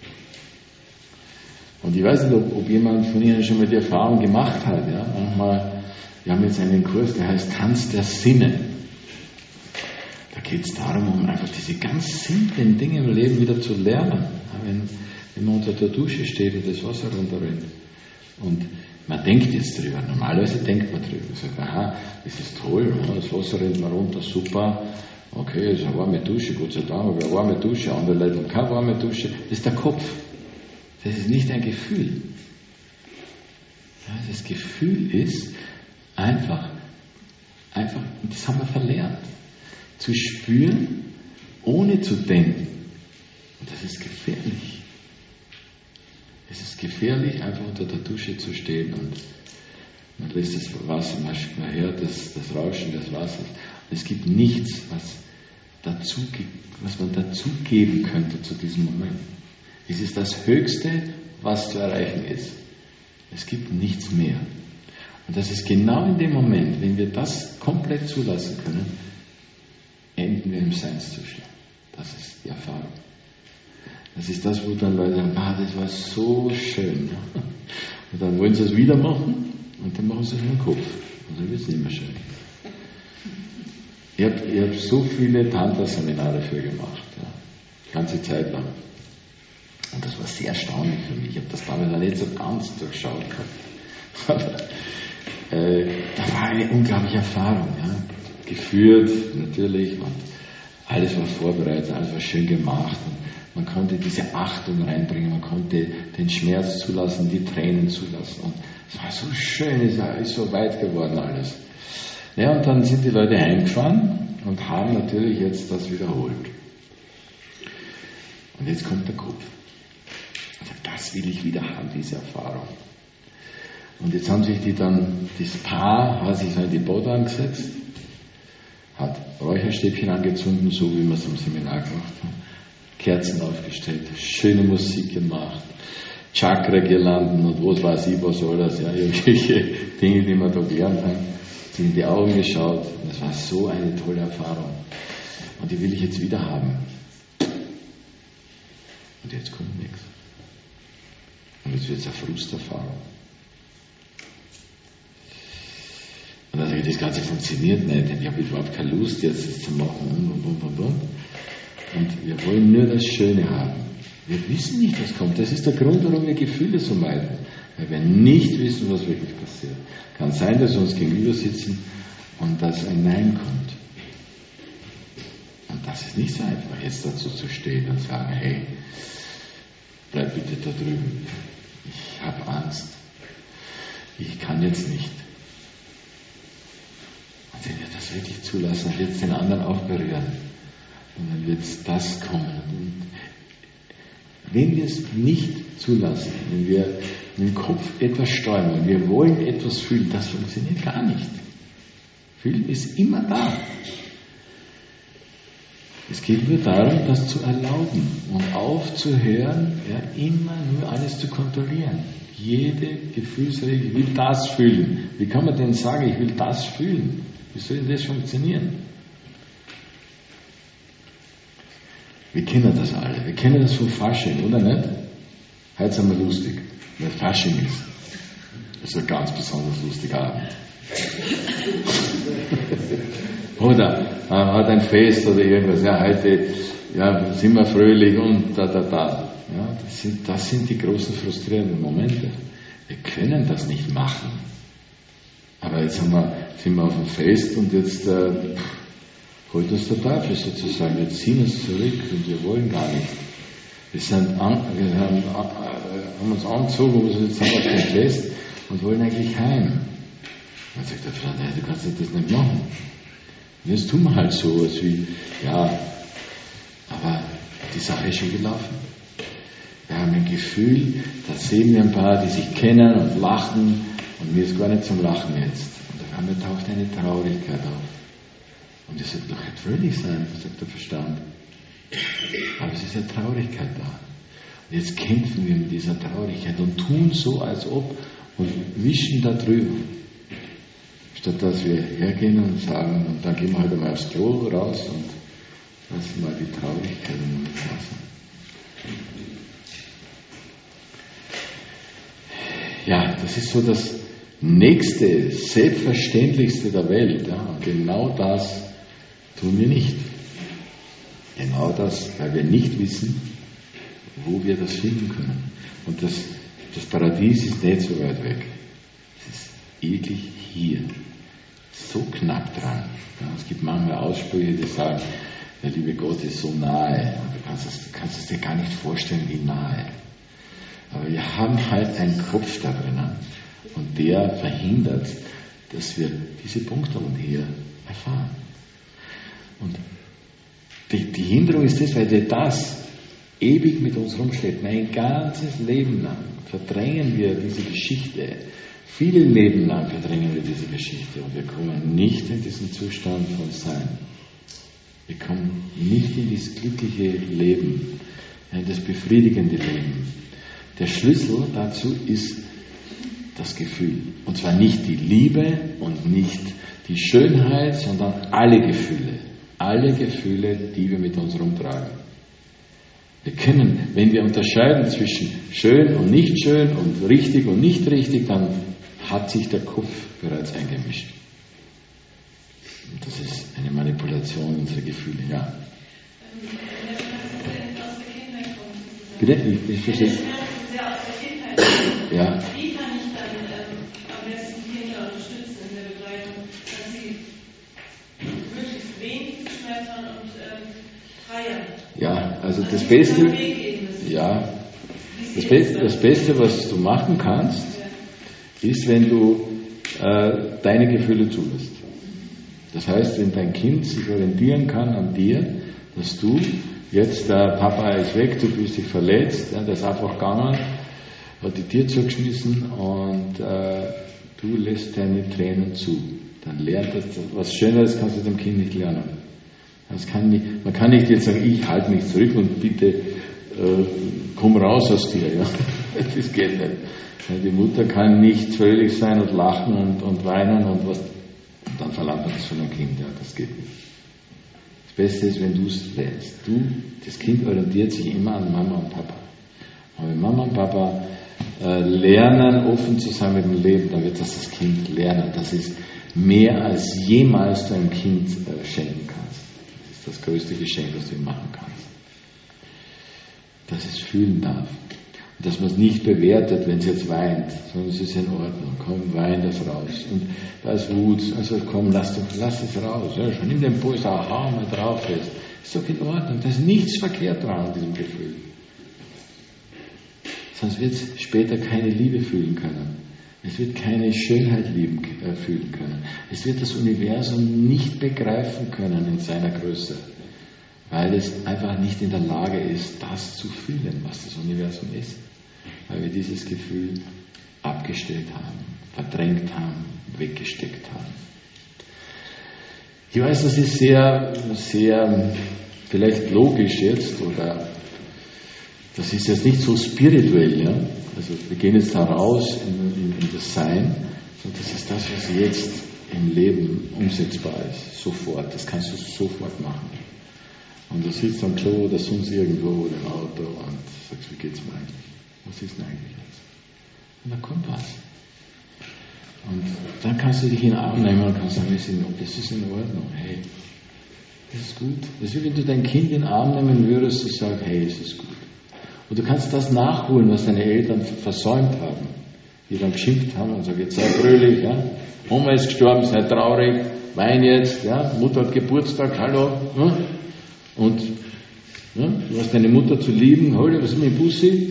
Und ich weiß nicht, ob jemand von Ihnen schon mal die Erfahrung gemacht hat. Ja? Manchmal, wir haben jetzt einen Kurs, der heißt Tanz der Sinne. Da geht es darum, um einfach diese ganz simplen Dinge im Leben wieder zu lernen. Ja, wenn man unter der Dusche steht und das Wasser runterrinnt. Und man denkt jetzt drüber. Normalerweise denkt man drüber. Man sagt, aha, das ist toll, das Wasser rennt mal runter, super. Okay, das ist eine warme Dusche, Gott sei Dank, aber eine warme Dusche, andere Leute haben keine warme Dusche. Das ist der Kopf. Das ist nicht ein Gefühl. Ja, das Gefühl ist einfach, und das haben wir verlernt, zu spüren, ohne zu denken. Und das ist gefährlich. Es ist gefährlich, einfach unter der Dusche zu stehen und man lässt das Wasser, man hört das Rauschen des Wassers. Und es gibt nichts, was man dazugeben könnte zu diesem Moment. Es ist das Höchste, was zu erreichen ist. Es gibt nichts mehr. Und das ist genau in dem Moment, wenn wir das komplett zulassen können, enden wir im Seinszustand. Das ist die Erfahrung. Das ist das, wo dann Leute sagen, das war so schön. Und dann wollen sie es wieder machen und dann machen sie es in den Kopf. Und dann wird es nicht mehr schön. Ich hab so viele Tantra-Seminare dafür gemacht, ja, ganze Zeit lang. Und das war sehr erstaunlich für mich. Ich habe das damals noch nicht so ganz durchschaut gehabt. Aber da war eine unglaubliche Erfahrung. Ja. Geführt natürlich und alles war vorbereitet, alles war schön gemacht. Und man konnte diese Achtung reinbringen, man konnte den Schmerz zulassen, die Tränen zulassen. Und es war so schön, es ist so weit geworden alles. Ja, und dann sind die Leute heimgefahren und haben natürlich jetzt das wiederholt. Und jetzt kommt der Kopf. Und sagt, das will ich wieder haben, diese Erfahrung. Und jetzt haben sich das Paar hat sich so in die Boot angesetzt, hat Räucherstäbchen angezündet, so wie wir es im Seminar gemacht haben. Kerzen aufgestellt, schöne Musik gemacht, Chakra-Girlanden und was weiß ich, was alles, ja, irgendwelche Dinge, die wir da gelernt haben, sich in die Augen geschaut. Und das war so eine tolle Erfahrung. Und die will ich jetzt wieder haben. Und jetzt kommt nichts. Und jetzt wird es eine Frusterfahrung. Und dann sage ich, das Ganze funktioniert nicht, denn ich habe überhaupt keine Lust, jetzt das zu machen und wir wollen nur das Schöne haben. Wir wissen nicht, was kommt. Das ist der Grund, warum wir Gefühle so meiden. weil wir nicht wissen, was wirklich passiert. Kann sein, dass wir uns gegenüber sitzen und dass ein Nein kommt. Und das ist nicht so einfach, jetzt dazu zu stehen und sagen, hey, bleib bitte da drüben. Ich habe Angst. Ich kann jetzt nicht. Und wenn wir das wirklich zulassen, dann wird es den anderen auch berühren. Und dann wird das kommen. Und wenn wir es nicht zulassen, wenn wir im Kopf etwas steuern, wir wollen etwas fühlen, das funktioniert gar nicht. Fühlen ist immer da. Es geht nur darum, das zu erlauben und aufzuhören, ja, immer nur alles zu kontrollieren. Jede Gefühlsregel, ich will das fühlen. Wie kann man denn sagen, ich will das fühlen? Wie soll denn das funktionieren? Wir kennen das alle. Wir kennen das vom Fasching, oder nicht? Heute sind wir lustig, weil Fasching ist. Das ist ein ganz besonders lustiger Abend. Oder man hat ein Fest oder irgendwas, ja, heute sind wir fröhlich und da. Ja, das sind die großen frustrierenden Momente. Wir können das nicht machen. Aber jetzt sind wir auf dem Fest und jetzt holt uns der Teufel sozusagen, wir ziehen uns zurück und wir wollen gar nicht. Wir haben uns angezogen, wo wir jetzt sind auf dem Fest und wollen eigentlich heim. Dann sagt der Frau, nein, du kannst das nicht machen. Und jetzt tun wir halt so, als wie, ja, aber die Sache ist schon gelaufen. Wir haben ein Gefühl, da sehen wir ein paar, die sich kennen und lachen und mir ist gar nicht zum Lachen jetzt. Und auf einmal taucht eine Traurigkeit auf. Und ihr sollt doch nicht fröhlich sein, sagt der Verstand. Aber es ist eine Traurigkeit da. Und jetzt kämpfen wir mit dieser Traurigkeit und tun so, als ob und wischen da drüber. Statt dass wir hergehen und sagen, und dann gehen wir halt einmal aufs Klo raus und lassen mal die Traurigkeit im Moment lassen. Ja, das ist so das nächste, selbstverständlichste der Welt. Ja. Und genau das tun wir nicht. Genau das, weil wir nicht wissen, wo wir das finden können. Und das Paradies ist nicht so weit weg. Es ist wirklich hier. So knapp dran. Ja, es gibt manchmal Aussprüche, die sagen, der liebe Gott ist so nahe. Und du kannst es dir gar nicht vorstellen, wie nahe. Aber wir haben halt einen Kopf da drinnen und der verhindert, dass wir diese Punkte hier erfahren. Und die Hinderung ist das, weil wir das ewig mit uns rumschleppen. Ein ganzes Leben lang verdrängen wir diese Geschichte. Viele Leben lang verdrängen wir diese Geschichte und wir kommen nicht in diesen Zustand von Sein. Wir kommen nicht in dieses glückliche Leben, in das befriedigende Leben. Der Schlüssel dazu ist das Gefühl. Und zwar nicht die Liebe und nicht die Schönheit, sondern alle Gefühle. Alle Gefühle, die wir mit uns rumtragen. Wir können, wenn wir unterscheiden zwischen schön und nicht schön und richtig und nicht richtig, dann hat sich der Kopf bereits eingemischt. Und das ist eine Manipulation unserer Gefühle, ja. Bitte? Ich verstehe. Ja. Wie kann ich dann am besten Kinder unterstützen in der Begleitung, dass sie möglichst wenig Schmerz haben und freier? Ja, also das Beste, ja, das Beste, was du machen kannst, ist, wenn du deine Gefühle zulässt. Das heißt, wenn dein Kind sich orientieren kann an dir, dass du jetzt, der Papa ist weg, du fühlst dich verletzt, der ist einfach gegangen, hat die Tür zugeschmissen und du lässt deine Tränen zu. Dann lernt das, was Schöneres kannst du dem Kind nicht lernen. Man kann nicht jetzt sagen, ich halte mich zurück und bitte komm raus aus dir. Ja? Das geht nicht. Die Mutter kann nicht fröhlich sein und lachen und weinen und was. Und dann verlangt man das von einem Kind. Ja, das geht nicht. Das Beste ist, wenn du es lernst. Das Kind orientiert sich immer an Mama und Papa. Und wenn Mama und Papa lernen, offen zu sein mit dem Leben, dann wird das Kind lernen. Das ist mehr als jemals du einem Kind schenken kannst. Das ist das größte Geschenk, was du ihm machen kannst. Dass es fühlen darf. Und dass man es nicht bewertet, wenn es jetzt weint, sondern es ist in Ordnung. Komm, wein das raus. Und da ist Wut, also komm, lass es raus. Ja, schon nimm den Puls, hau mal drauf fest. Ist doch in Ordnung. Da ist nichts verkehrt dran an diesem Gefühl. Sonst wird es später keine Liebe fühlen können. Es wird keine Schönheit fühlen können. Es wird das Universum nicht begreifen können in seiner Größe, weil es einfach nicht in der Lage ist, das zu fühlen, was das Universum ist. Weil wir dieses Gefühl abgestellt haben, verdrängt haben, weggesteckt haben. Ich weiß, das ist sehr, sehr vielleicht logisch jetzt, oder das ist jetzt nicht so spirituell, ja. Also wir gehen jetzt da raus in das Sein, sondern das ist das, was jetzt im Leben umsetzbar ist, sofort. Das kannst du sofort machen. Und du sitzt am Klo oder sonst irgendwo oder im Auto und sagst, wie geht's mir eigentlich? Was ist denn eigentlich jetzt? Und dann kommt was. Und dann kannst du dich in den Arm nehmen und kannst sagen, das ist in Ordnung, hey, das ist gut. Das ist wie wenn du dein Kind in den Arm nehmen würdest und sagst, hey, es ist gut. Und du kannst das nachholen, was deine Eltern versäumt haben, die dann geschimpft haben und sagen, jetzt sei fröhlich, ja? Oma ist gestorben, sei traurig, wein jetzt, ja? Mutter hat Geburtstag, hallo, ja? Und ja? Du hast deine Mutter zu lieben, hol dir was mit dem Bussi.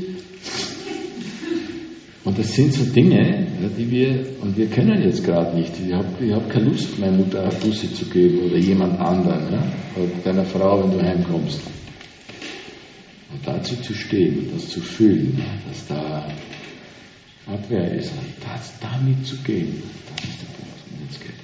Und das sind so Dinge, ja, die wir können jetzt gerade nicht. Ich hab keine Lust, meiner Mutter eine Bussi zu geben oder jemand anderen, ja? Oder deiner Frau, wenn du heimkommst. Und dazu zu stehen, das zu fühlen, dass da Abwehr ist, und damit zu gehen, das ist der Punkt, um den es geht.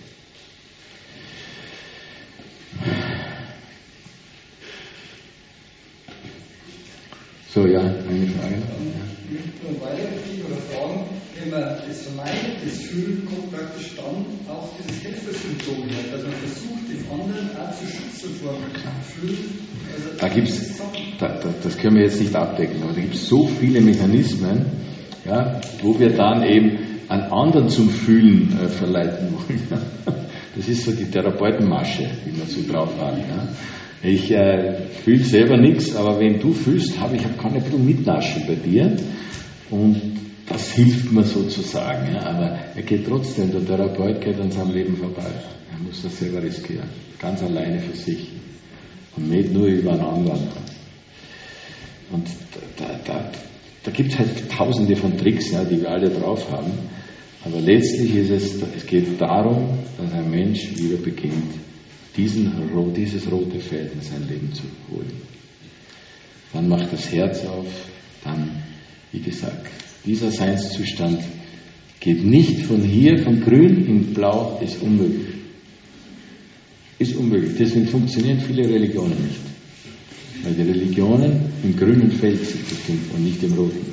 So, ja, eine Frage? Und weitergehen oder fragen, wenn man das vermeidet, das Fühlen, kommt praktisch dann auf dieses Helfersymptom her, dass man versucht, den anderen auch zu schützen vor dem Fühlen. Also da gibt's, das können wir jetzt nicht abdecken, aber da gibt es so viele Mechanismen, ja, wo wir dann eben einen anderen zum Fühlen verleiten wollen. Das ist so die Therapeutenmasche, wie man so drauf hat. Ja. Ich fühle selber nichts, aber wenn du fühlst, kann ich ein bisschen mitnaschen bei dir und das hilft mir sozusagen. Ja. Aber er geht trotzdem, der Therapeut geht an seinem Leben vorbei. Er muss das selber riskieren, ganz alleine für sich und nicht nur über einen anderen. Und da gibt es halt tausende von Tricks, ja, die wir alle drauf haben, aber letztlich ist es geht darum, dass ein Mensch wieder beginnt, dieses rote Feld in sein Leben zu holen. Dann macht das Herz auf, dann, wie gesagt, dieser Seinszustand geht nicht von hier, von grün in blau, ist unmöglich. Ist unmöglich. Deswegen funktionieren viele Religionen nicht. Weil die Religionen im grünen Feld sich befinden und nicht im roten.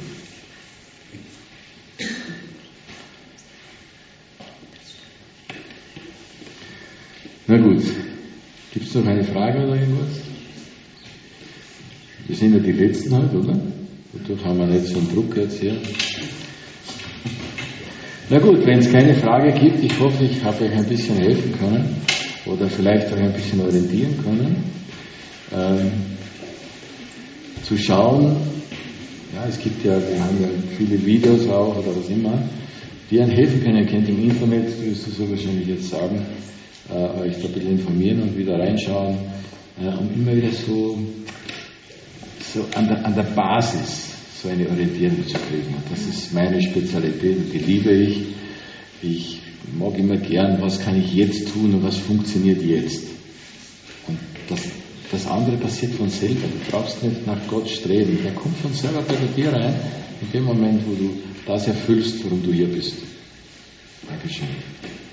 Na gut, gibt es noch eine Frage oder irgendwas? Wir sind ja die Letzten halt, oder? Dadurch haben wir nicht so einen Druck jetzt hier. Na gut, wenn es keine Frage gibt, ich hoffe, ich habe euch ein bisschen helfen können oder vielleicht euch ein bisschen orientieren können. Zu schauen, ja, es gibt ja, wir haben ja viele Videos auch oder was immer, die einem helfen können. Ihr könnt im Internet, wirst du so wahrscheinlich jetzt sagen, euch da ein bisschen informieren und wieder reinschauen, um immer wieder so an der Basis so eine Orientierung zu kriegen. Und das ist meine Spezialität und die liebe ich. Ich mag immer gern, was kann ich jetzt tun und was funktioniert jetzt. Und das andere passiert von selber. Du brauchst nicht nach Gott streben. Der kommt von selber bei dir rein, in dem Moment, wo du das erfüllst, worum du hier bist. Dankeschön.